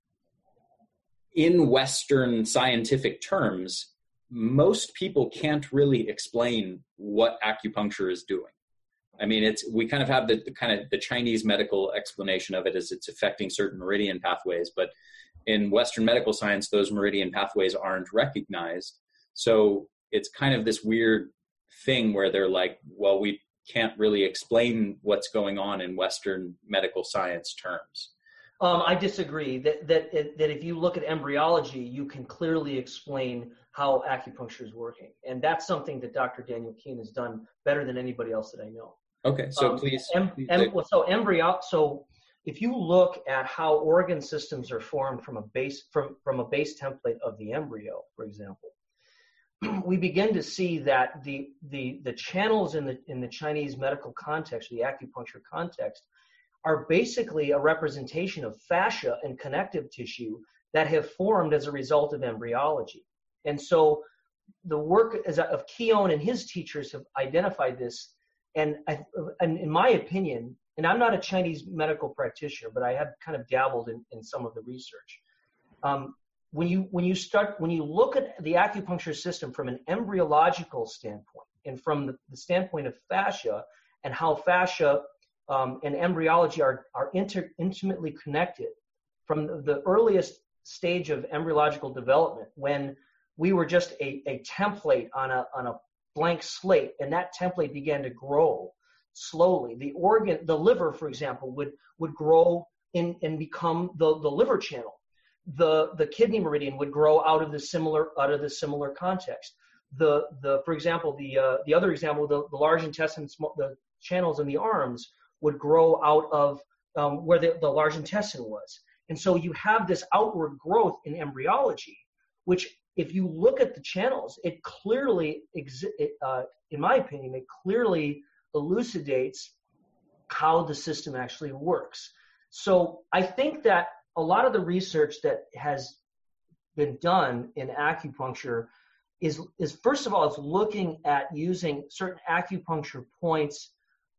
in Western scientific terms, most people can't really explain what acupuncture is doing. I mean, it's we kind of have the, the kind of the Chinese medical explanation of it as it's affecting certain meridian pathways, but in Western medical science, those meridian pathways aren't recognized. So it's kind of this weird thing where they're like, well, we can't really explain what's going on in Western medical science terms. Um, I disagree that, that, that if you look at embryology, you can clearly explain how acupuncture is working. And that's something that Doctor Daniel Keene has done better than anybody else that I know. Okay, so um, please. Em, please em, so embryo. So if you look at how organ systems are formed from a base from from a base template of the embryo, for example, we begin to see that the the the channels in the in the Chinese medical context, the acupuncture context, are basically a representation of fascia and connective tissue that have formed as a result of embryology. And so the work of Keown and his teachers have identified this. And, I, and in my opinion, and I'm not a Chinese medical practitioner, but I have kind of dabbled in, in some of the research. Um, when you when you start when you look at the acupuncture system from an embryological standpoint, and from the, the standpoint of fascia and how fascia um, and embryology are are inter, intimately connected, from the, the earliest stage of embryological development, when we were just a, a template on a on a blank slate, and that template began to grow slowly. The organ, the liver, for example, would would grow in and become the, the liver channel. The the kidney meridian would grow out of the similar out of the similar context. The the for example, the uh, the other example, the, the large intestine, the channels in the arms would grow out of um, where the, the large intestine was. And so you have this outward growth in embryology, which, if you look at the channels, it clearly, exi- it, uh, in my opinion, it clearly elucidates how the system actually works. So I think that a lot of the research that has been done in acupuncture is, is first of all, it's looking at using certain acupuncture points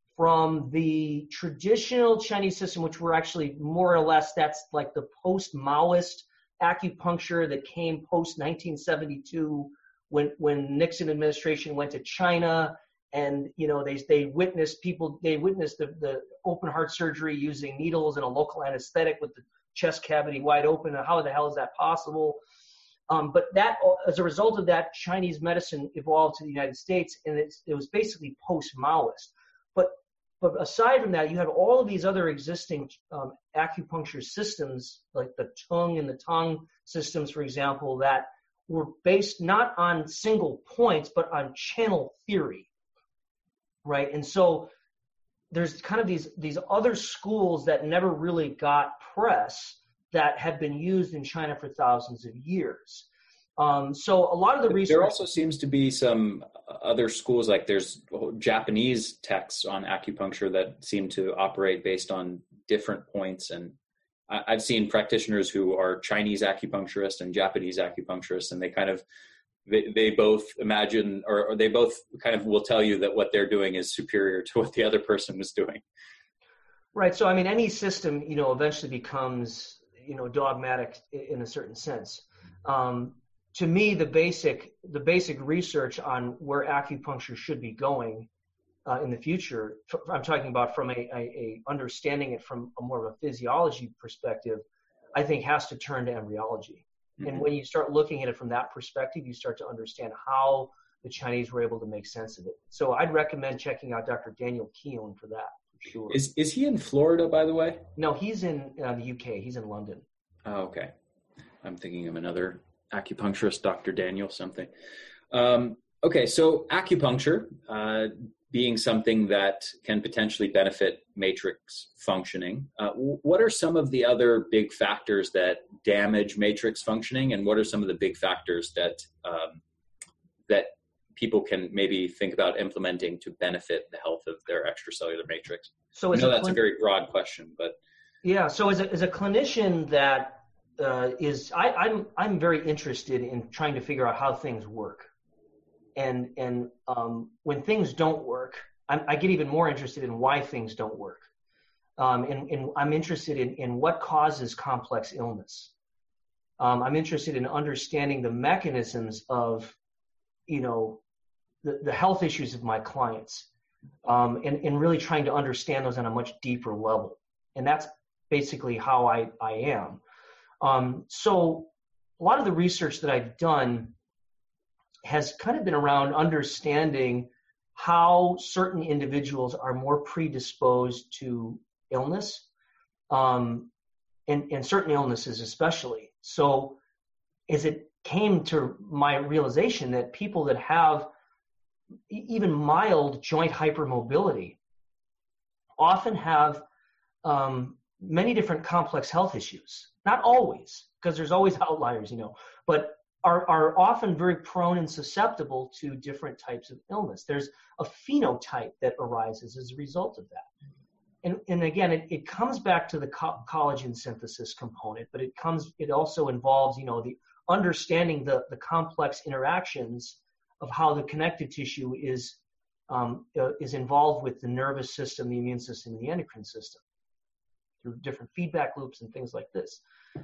from the traditional Chinese system, which were actually more or less, that's like the post-Maoist acupuncture that came post nineteen seventy-two, when when Nixon administration went to China, and you know they they witnessed people they witnessed the, the open heart surgery using needles and a local anesthetic with the chest cavity wide open. And how the hell is that possible? Um, but that, as a result of that, Chinese medicine evolved to the United States, and it's, it was basically post-Maoist. But But aside from that, you have all of these other existing um, acupuncture systems, like the tongue and the tongue systems, for example, that were based not on single points, but on channel theory, right? And so there's kind of these, these other schools that never really got press that have been used in China for thousands of years. Um, so a lot of the research... There also seems to be some other schools, like there's Japanese texts on acupuncture that seem to operate based on different points. And I've seen practitioners who are Chinese acupuncturists and Japanese acupuncturists, and they kind of, they, they both imagine, or, or they both kind of will tell you that what they're doing is superior to what the other person was doing. Right. So, I mean, any system, you know, eventually becomes, you know, dogmatic in a certain sense. Um, To me, the basic the basic research on where acupuncture should be going uh, in the future, I'm talking about from a, a, a understanding it from a more of a physiology perspective, I think has to turn to embryology. Mm-hmm. And when you start looking at it from that perspective, you start to understand how the Chinese were able to make sense of it. So I'd recommend checking out Doctor Daniel Keown for that, for sure. Is is he in Florida, by the way? No, he's in uh, the U K. He's in London. Oh, okay. I'm thinking of another acupuncturist, Doctor Daniel something. Um, okay, so acupuncture uh, being something that can potentially benefit matrix functioning, uh, what are some of the other big factors that damage matrix functioning, and what are some of the big factors that um, that people can maybe think about implementing to benefit the health of their extracellular matrix? So I know that's cl- a very broad question, but yeah. So as a as a clinician that uh, is, I, I'm I'm very interested in trying to figure out how things work. And and um, when things don't work, I'm, I get even more interested in why things don't work. Um, and, and I'm interested in, in what causes complex illness. Um, I'm interested in understanding the mechanisms of, you know, the, the health issues of my clients, um, and, and really trying to understand those on a much deeper level. And that's basically how I, I am. Um, so a lot of the research that I've done has kind of been around understanding how certain individuals are more predisposed to illness, um, and, and certain illnesses especially. So as it came to my realization that people that have even mild joint hypermobility often have um, many different complex health issues. Not always, because there's always outliers, you know, but Are, are often very prone and susceptible to different types of illness. There's a phenotype that arises as a result of that. And, and again, it, it comes back to the co- collagen synthesis component, but it comes, it also involves, you know, the understanding the, the complex interactions of how the connective tissue is, um, uh, is involved with the nervous system, the immune system, and the endocrine system through different feedback loops and things like this.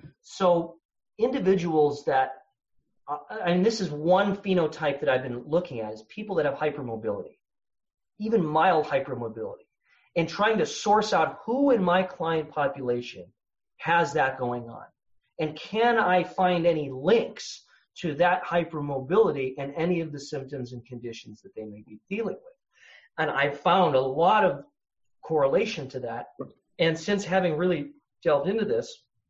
So individuals that Uh, and this is one phenotype that I've been looking at, is people that have hypermobility, even mild hypermobility, and trying to source out who in my client population has that going on. And can I find any links to that hypermobility and any of the symptoms and conditions that they may be dealing with? And I've found a lot of correlation to that. And since having really delved into this,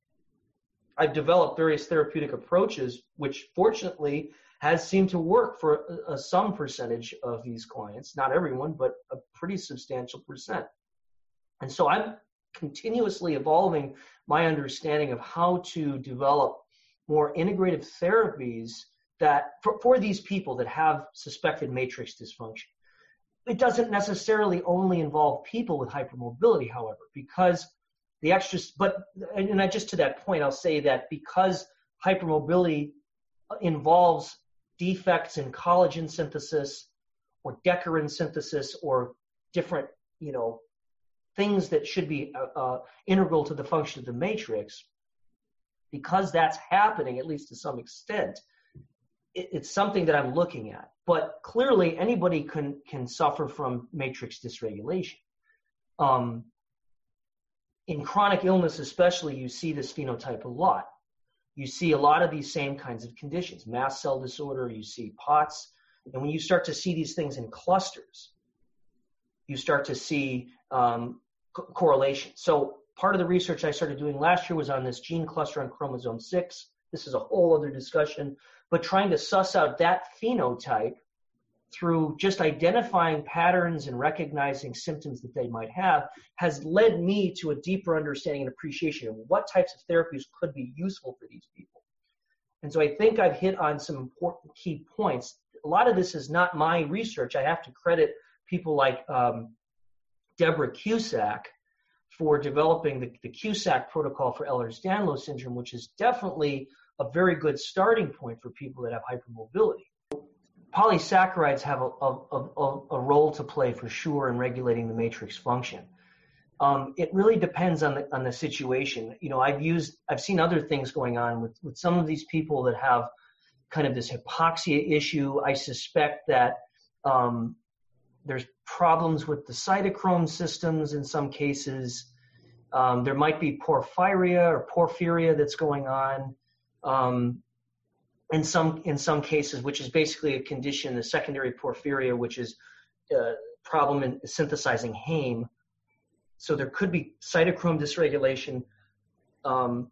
I've developed various therapeutic approaches, which fortunately has seemed to work for a, a, some percentage of these clients, not everyone, but a pretty substantial percent. And so I'm continuously evolving my understanding of how to develop more integrative therapies that for, for these people that have suspected matrix dysfunction. It doesn't necessarily only involve people with hypermobility, however, because the extra, but, and I just to that point, I'll say that because hypermobility involves defects in collagen synthesis or decorin synthesis or different, you know, things that should be uh, integral to the function of the matrix, because that's happening, at least to some extent, it, it's something that I'm looking at. But clearly anybody can, can suffer from matrix dysregulation. Um, In chronic illness especially, you see this phenotype a lot. You see a lot of these same kinds of conditions, mast cell disorder, you see POTS. And when you start to see these things in clusters, you start to see um, co- correlation. So part of the research I started doing last year was on this gene cluster on chromosome six. This is a whole other discussion, but trying to suss out that phenotype through just identifying patterns and recognizing symptoms that they might have has led me to a deeper understanding and appreciation of what types of therapies could be useful for these people. And so I think I've hit on some important key points. A lot of this is not my research. I have to credit people like um, Deborah Cusack for developing the, the Cusack protocol for Ehlers-Danlos syndrome, which is definitely a very good starting point for people that have hypermobility. Polysaccharides have a, a, a, a role to play for sure in regulating the matrix function. Um, it really depends on the on the situation. You know, I've used, I've seen other things going on with, with some of these people that have kind of this hypoxia issue. I suspect that um, there's problems with the cytochrome systems in some cases. Um, there might be porphyria or porphyria that's going on um, in some in some cases, which is basically a condition, the secondary porphyria, which is a problem in synthesizing heme. So there could be cytochrome dysregulation um,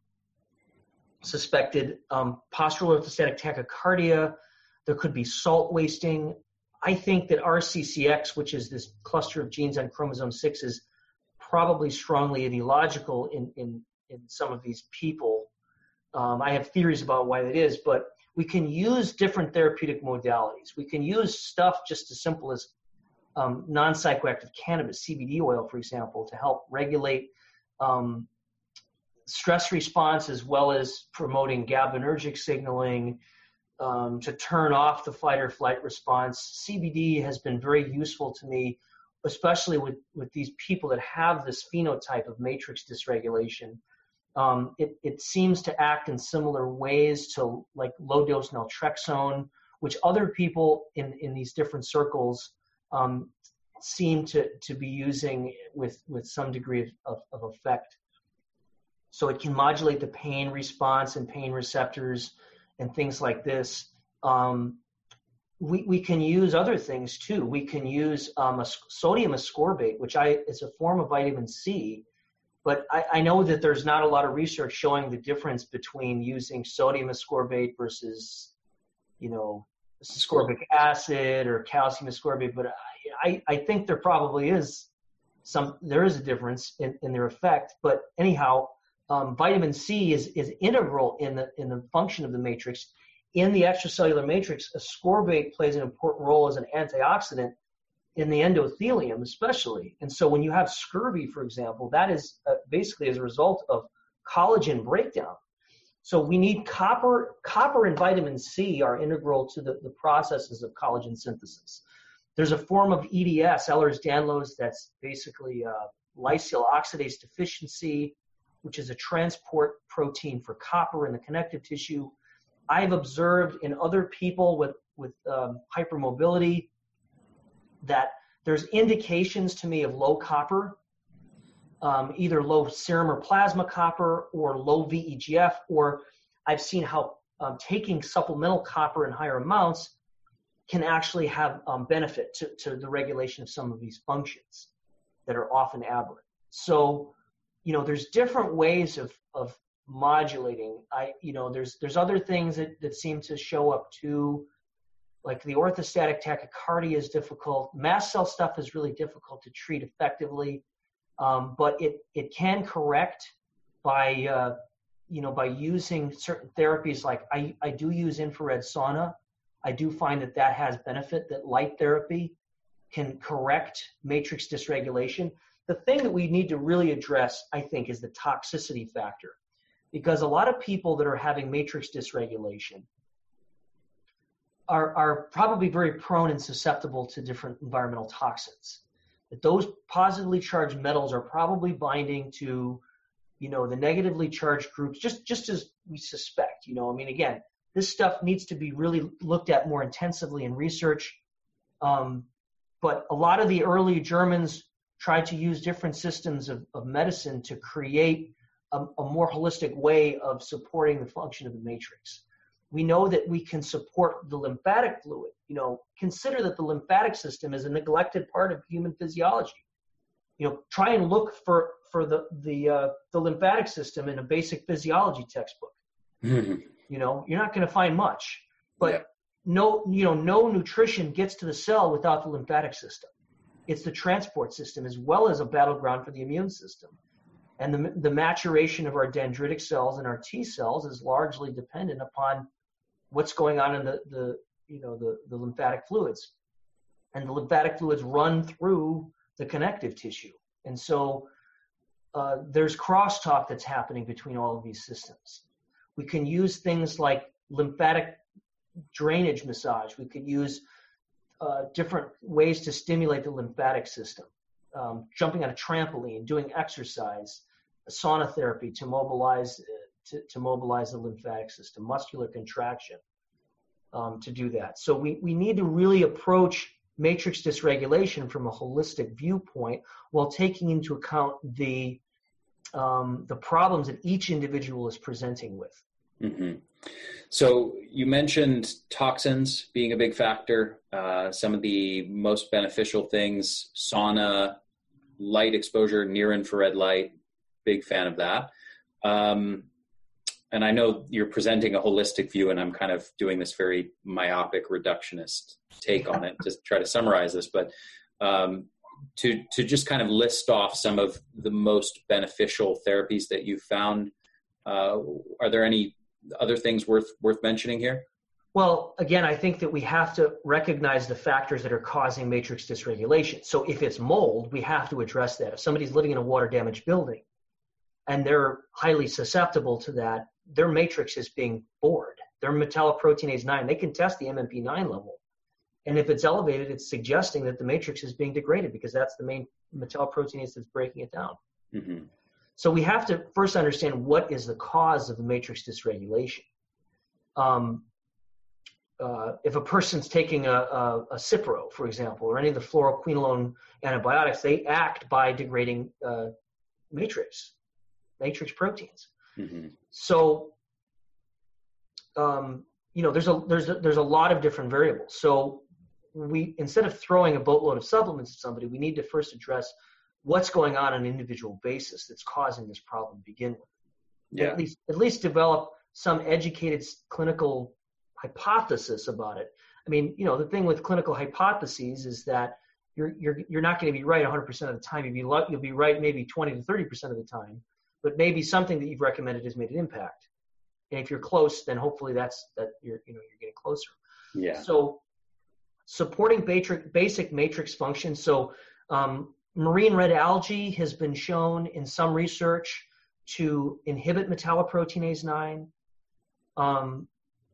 suspected, um, postural orthostatic tachycardia. There could be salt wasting. I think that R C C X, which is this cluster of genes on chromosome six, is probably strongly ideological in, in, in some of these people. Um, I have theories about why that is, but we can use different therapeutic modalities. We can use stuff just as simple as um, non-psychoactive cannabis, C B D oil, for example, to help regulate um, stress response as well as promoting GABAergic signaling, um, to turn off the fight or flight response. C B D has been very useful to me, especially with, with these people that have this phenotype of matrix dysregulation. Um, it, it seems to act in similar ways to like low-dose naltrexone, which other people in, in these different circles um, seem to, to be using with, with some degree of, of, of effect. So it can modulate the pain response and pain receptors and things like this. Um, we, we can use other things too. We can use um, a sodium ascorbate, which I, is a form of vitamin C. But I, I know that there's not a lot of research showing the difference between using sodium ascorbate versus, you know, ascorbic acid or calcium ascorbate. But I, I, I think there probably is some, there is a difference in, in their effect. But anyhow, um, vitamin C is, is integral in the, in the function of the matrix. In the extracellular matrix, ascorbate plays an important role as an antioxidant in the endothelium especially. And so when you have scurvy, for example, that is uh, basically as a result of collagen breakdown. So we need copper. Copper and vitamin C are integral to the, the processes of collagen synthesis. There's a form of E D S, Ehlers-Danlos, that's basically uh, lysyl oxidase deficiency, which is a transport protein for copper in the connective tissue. I've observed in other people with, with um, hypermobility that there's indications to me of low copper, um, either low serum or plasma copper or low V E G F, or I've seen how um, taking supplemental copper in higher amounts can actually have um, benefit to, to the regulation of some of these functions that are often aberrant. So, you know, there's different ways of, of modulating. I, you know, there's, there's other things that, that seem to show up too. Like the orthostatic tachycardia is difficult. Mast cell stuff is really difficult to treat effectively, um, but it it can correct by uh, you know by using certain therapies. Like I I do use infrared sauna. I do find that that has benefit. That light therapy can correct matrix dysregulation. The thing that we need to really address, I think, is the toxicity factor, because a lot of people that are having matrix dysregulation Are, are probably very prone and susceptible to different environmental toxins. That those positively charged metals are probably binding to, you know, the negatively charged groups, just, just as we suspect. You know, I mean, again, this stuff needs to be really looked at more intensively in research. Um, but a lot of the early Germans tried to use different systems of, of medicine to create a, a more holistic way of supporting the function of the matrix. We know that we can support the lymphatic fluid. You know, consider that the lymphatic system is a neglected part of human physiology. You know, try and look for for the the uh, the lymphatic system in a basic physiology textbook. Mm-hmm. You know, you're not going to find much. But yeah. no, you know, no nutrition gets to the cell without the lymphatic system. It's the transport system as well as a battleground for the immune system. And the the maturation of our dendritic cells and our T cells is largely dependent upon what's going on in the, the you know, the, the lymphatic fluids. And the lymphatic fluids run through the connective tissue. And so uh, there's crosstalk that's happening between all of these systems. We can use things like lymphatic drainage massage. We could use uh, different ways to stimulate the lymphatic system. Um, jumping on a trampoline, doing exercise, sauna therapy to mobilize uh, To, to mobilize the lymphatic system, muscular contraction um, to do that. So we, we need to really approach matrix dysregulation from a holistic viewpoint while taking into account the um, the problems that each individual is presenting with. Mm-hmm. So you mentioned toxins being a big factor. Uh, some of the most beneficial things, sauna, light exposure, near infrared light, big fan of that. Um, and I know you're presenting a holistic view, and I'm kind of doing this very myopic reductionist take on it to try to summarize this, but um, to to just kind of list off some of the most beneficial therapies that you've found. Uh, are there any other things worth worth mentioning here? Well, again, I think that we have to recognize the factors that are causing matrix dysregulation. So if it's mold, we have to address that. If somebody's living in a water-damaged building and they're highly susceptible to that, their matrix is being bored. Their metalloproteinase nine, they can test the M M P nine level. And if it's elevated, it's suggesting that the matrix is being degraded because that's the main metalloproteinase that's breaking it down. Mm-hmm. So we have to first understand what is the cause of the matrix dysregulation. Um, uh, if a person's taking a, a, a Cipro, for example, or any of the fluoroquinolone antibiotics, they act by degrading uh, matrix, matrix proteins. Mm-hmm. So, um, you know, there's a there's a, there's a lot of different variables. So we, instead of throwing a boatload of supplements at somebody, we need to first address what's going on on an individual basis that's causing this problem to begin with. Yeah. At least, at least develop some educated clinical hypothesis about it. I mean, you know, the thing with clinical hypotheses is that you're you're you're not going to be right one hundred percent of the time. You'll be you'll be right maybe twenty to thirty percent of the time, but maybe something that you've recommended has made an impact. And if you're close, then hopefully that's that you're you know you're getting closer. Yeah. So supporting basic basic matrix function. So um, marine red algae has been shown in some research to inhibit metalloproteinase nine, um,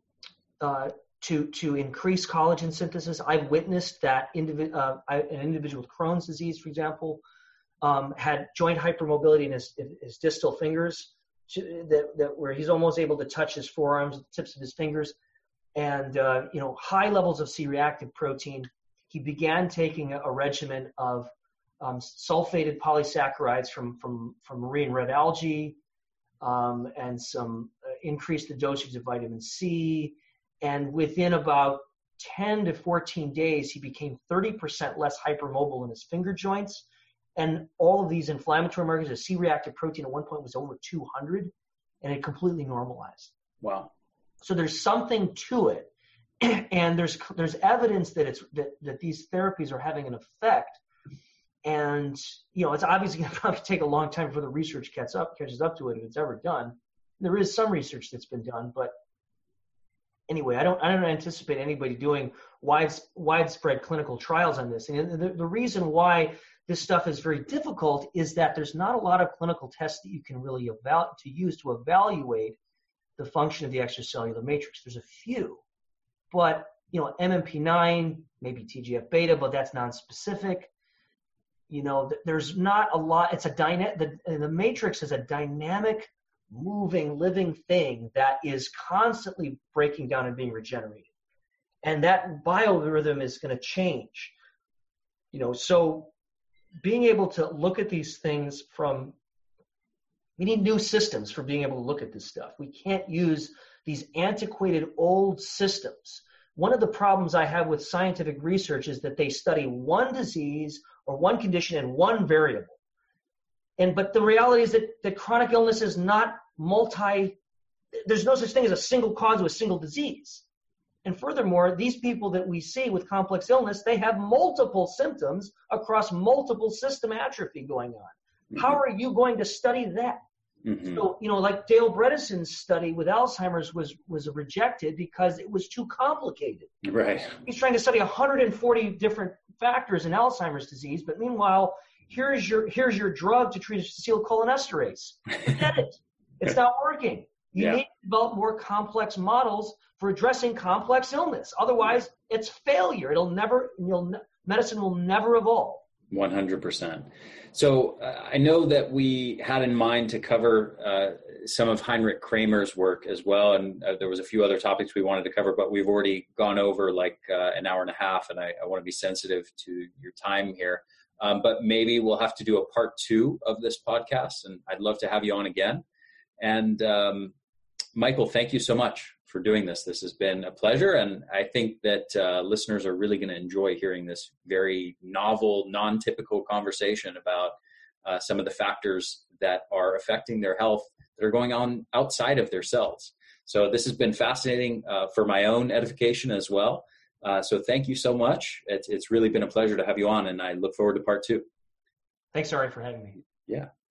uh, to to increase collagen synthesis. I've witnessed that indivi- uh, I, an individual with Crohn's disease, for example, um, had joint hypermobility in his, his distal fingers, to, that, that where he's almost able to touch his forearms with the tips of his fingers, and uh, you know high levels of C-reactive protein. He began taking a, a regimen of Um, sulfated polysaccharides from, from, from marine red algae, um, and some uh, increased the dosage of vitamin C. And within about ten to fourteen days, he became thirty percent less hypermobile in his finger joints. And all of these inflammatory markers, the C-reactive protein at one point was over two hundred, and it completely normalized. Wow. So there's something to it. And there's, there's evidence that it's, that, that these therapies are having an effect. And, you know, it's obviously going to probably take a long time before the research catches up, catches up to it if it's ever done. There is some research that's been done, but anyway, I don't, I don't anticipate anybody doing wide, widespread clinical trials on this. And the, the reason why this stuff is very difficult is that there's not a lot of clinical tests that you can really evaluate to use to evaluate the function of the extracellular matrix. There's a few, but, you know, M M P nine, maybe T G F beta, but that's non-specific. You know, there's not a lot. It's a dyna- the, the matrix is a dynamic, moving, living thing that is constantly breaking down and being regenerated. And that biorhythm is going to change. You know, so being able to look at these things from, we need new systems for being able to look at this stuff. We can't use these antiquated old systems. One of the problems I have with scientific research is that they study one disease or one condition and one variable. And but the reality is that, that chronic illness is not multi, there's no such thing as a single cause of a single disease. And furthermore, these people that we see with complex illness, they have multiple symptoms across multiple system atrophy going on. Mm-hmm. How are you going to study that? Mm-hmm. So, you know, like Dale Bredesen's study with Alzheimer's was was rejected because it was too complicated. Right. He's trying to study one hundred forty different factors in Alzheimer's disease, but meanwhile, here's your here's your drug to treat acetylcholinesterase. Forget it. It's not working. You yeah. need to develop more complex models for addressing complex illness. Otherwise, it's failure. It'll never. You'll medicine will never evolve. one hundred percent. So uh, I know that we had in mind to cover uh, some of Heinrich Kramer's work as well, and uh, there was a few other topics we wanted to cover, but we've already gone over like uh, an hour and a half, and I, I want to be sensitive to your time here. Um, but maybe we'll have to do a part two of this podcast, and I'd love to have you on again. And um, Michael, thank you so much for doing this. This has been a pleasure, and I think that uh, listeners are really going to enjoy hearing this very novel, non-typical conversation about uh, some of the factors that are affecting their health that are going on outside of their cells. So this has been fascinating uh, for my own edification as well. Uh, so thank you so much. It's, it's really been a pleasure to have you on, and I look forward to part two. Thanks, Ari, for having me. Yeah.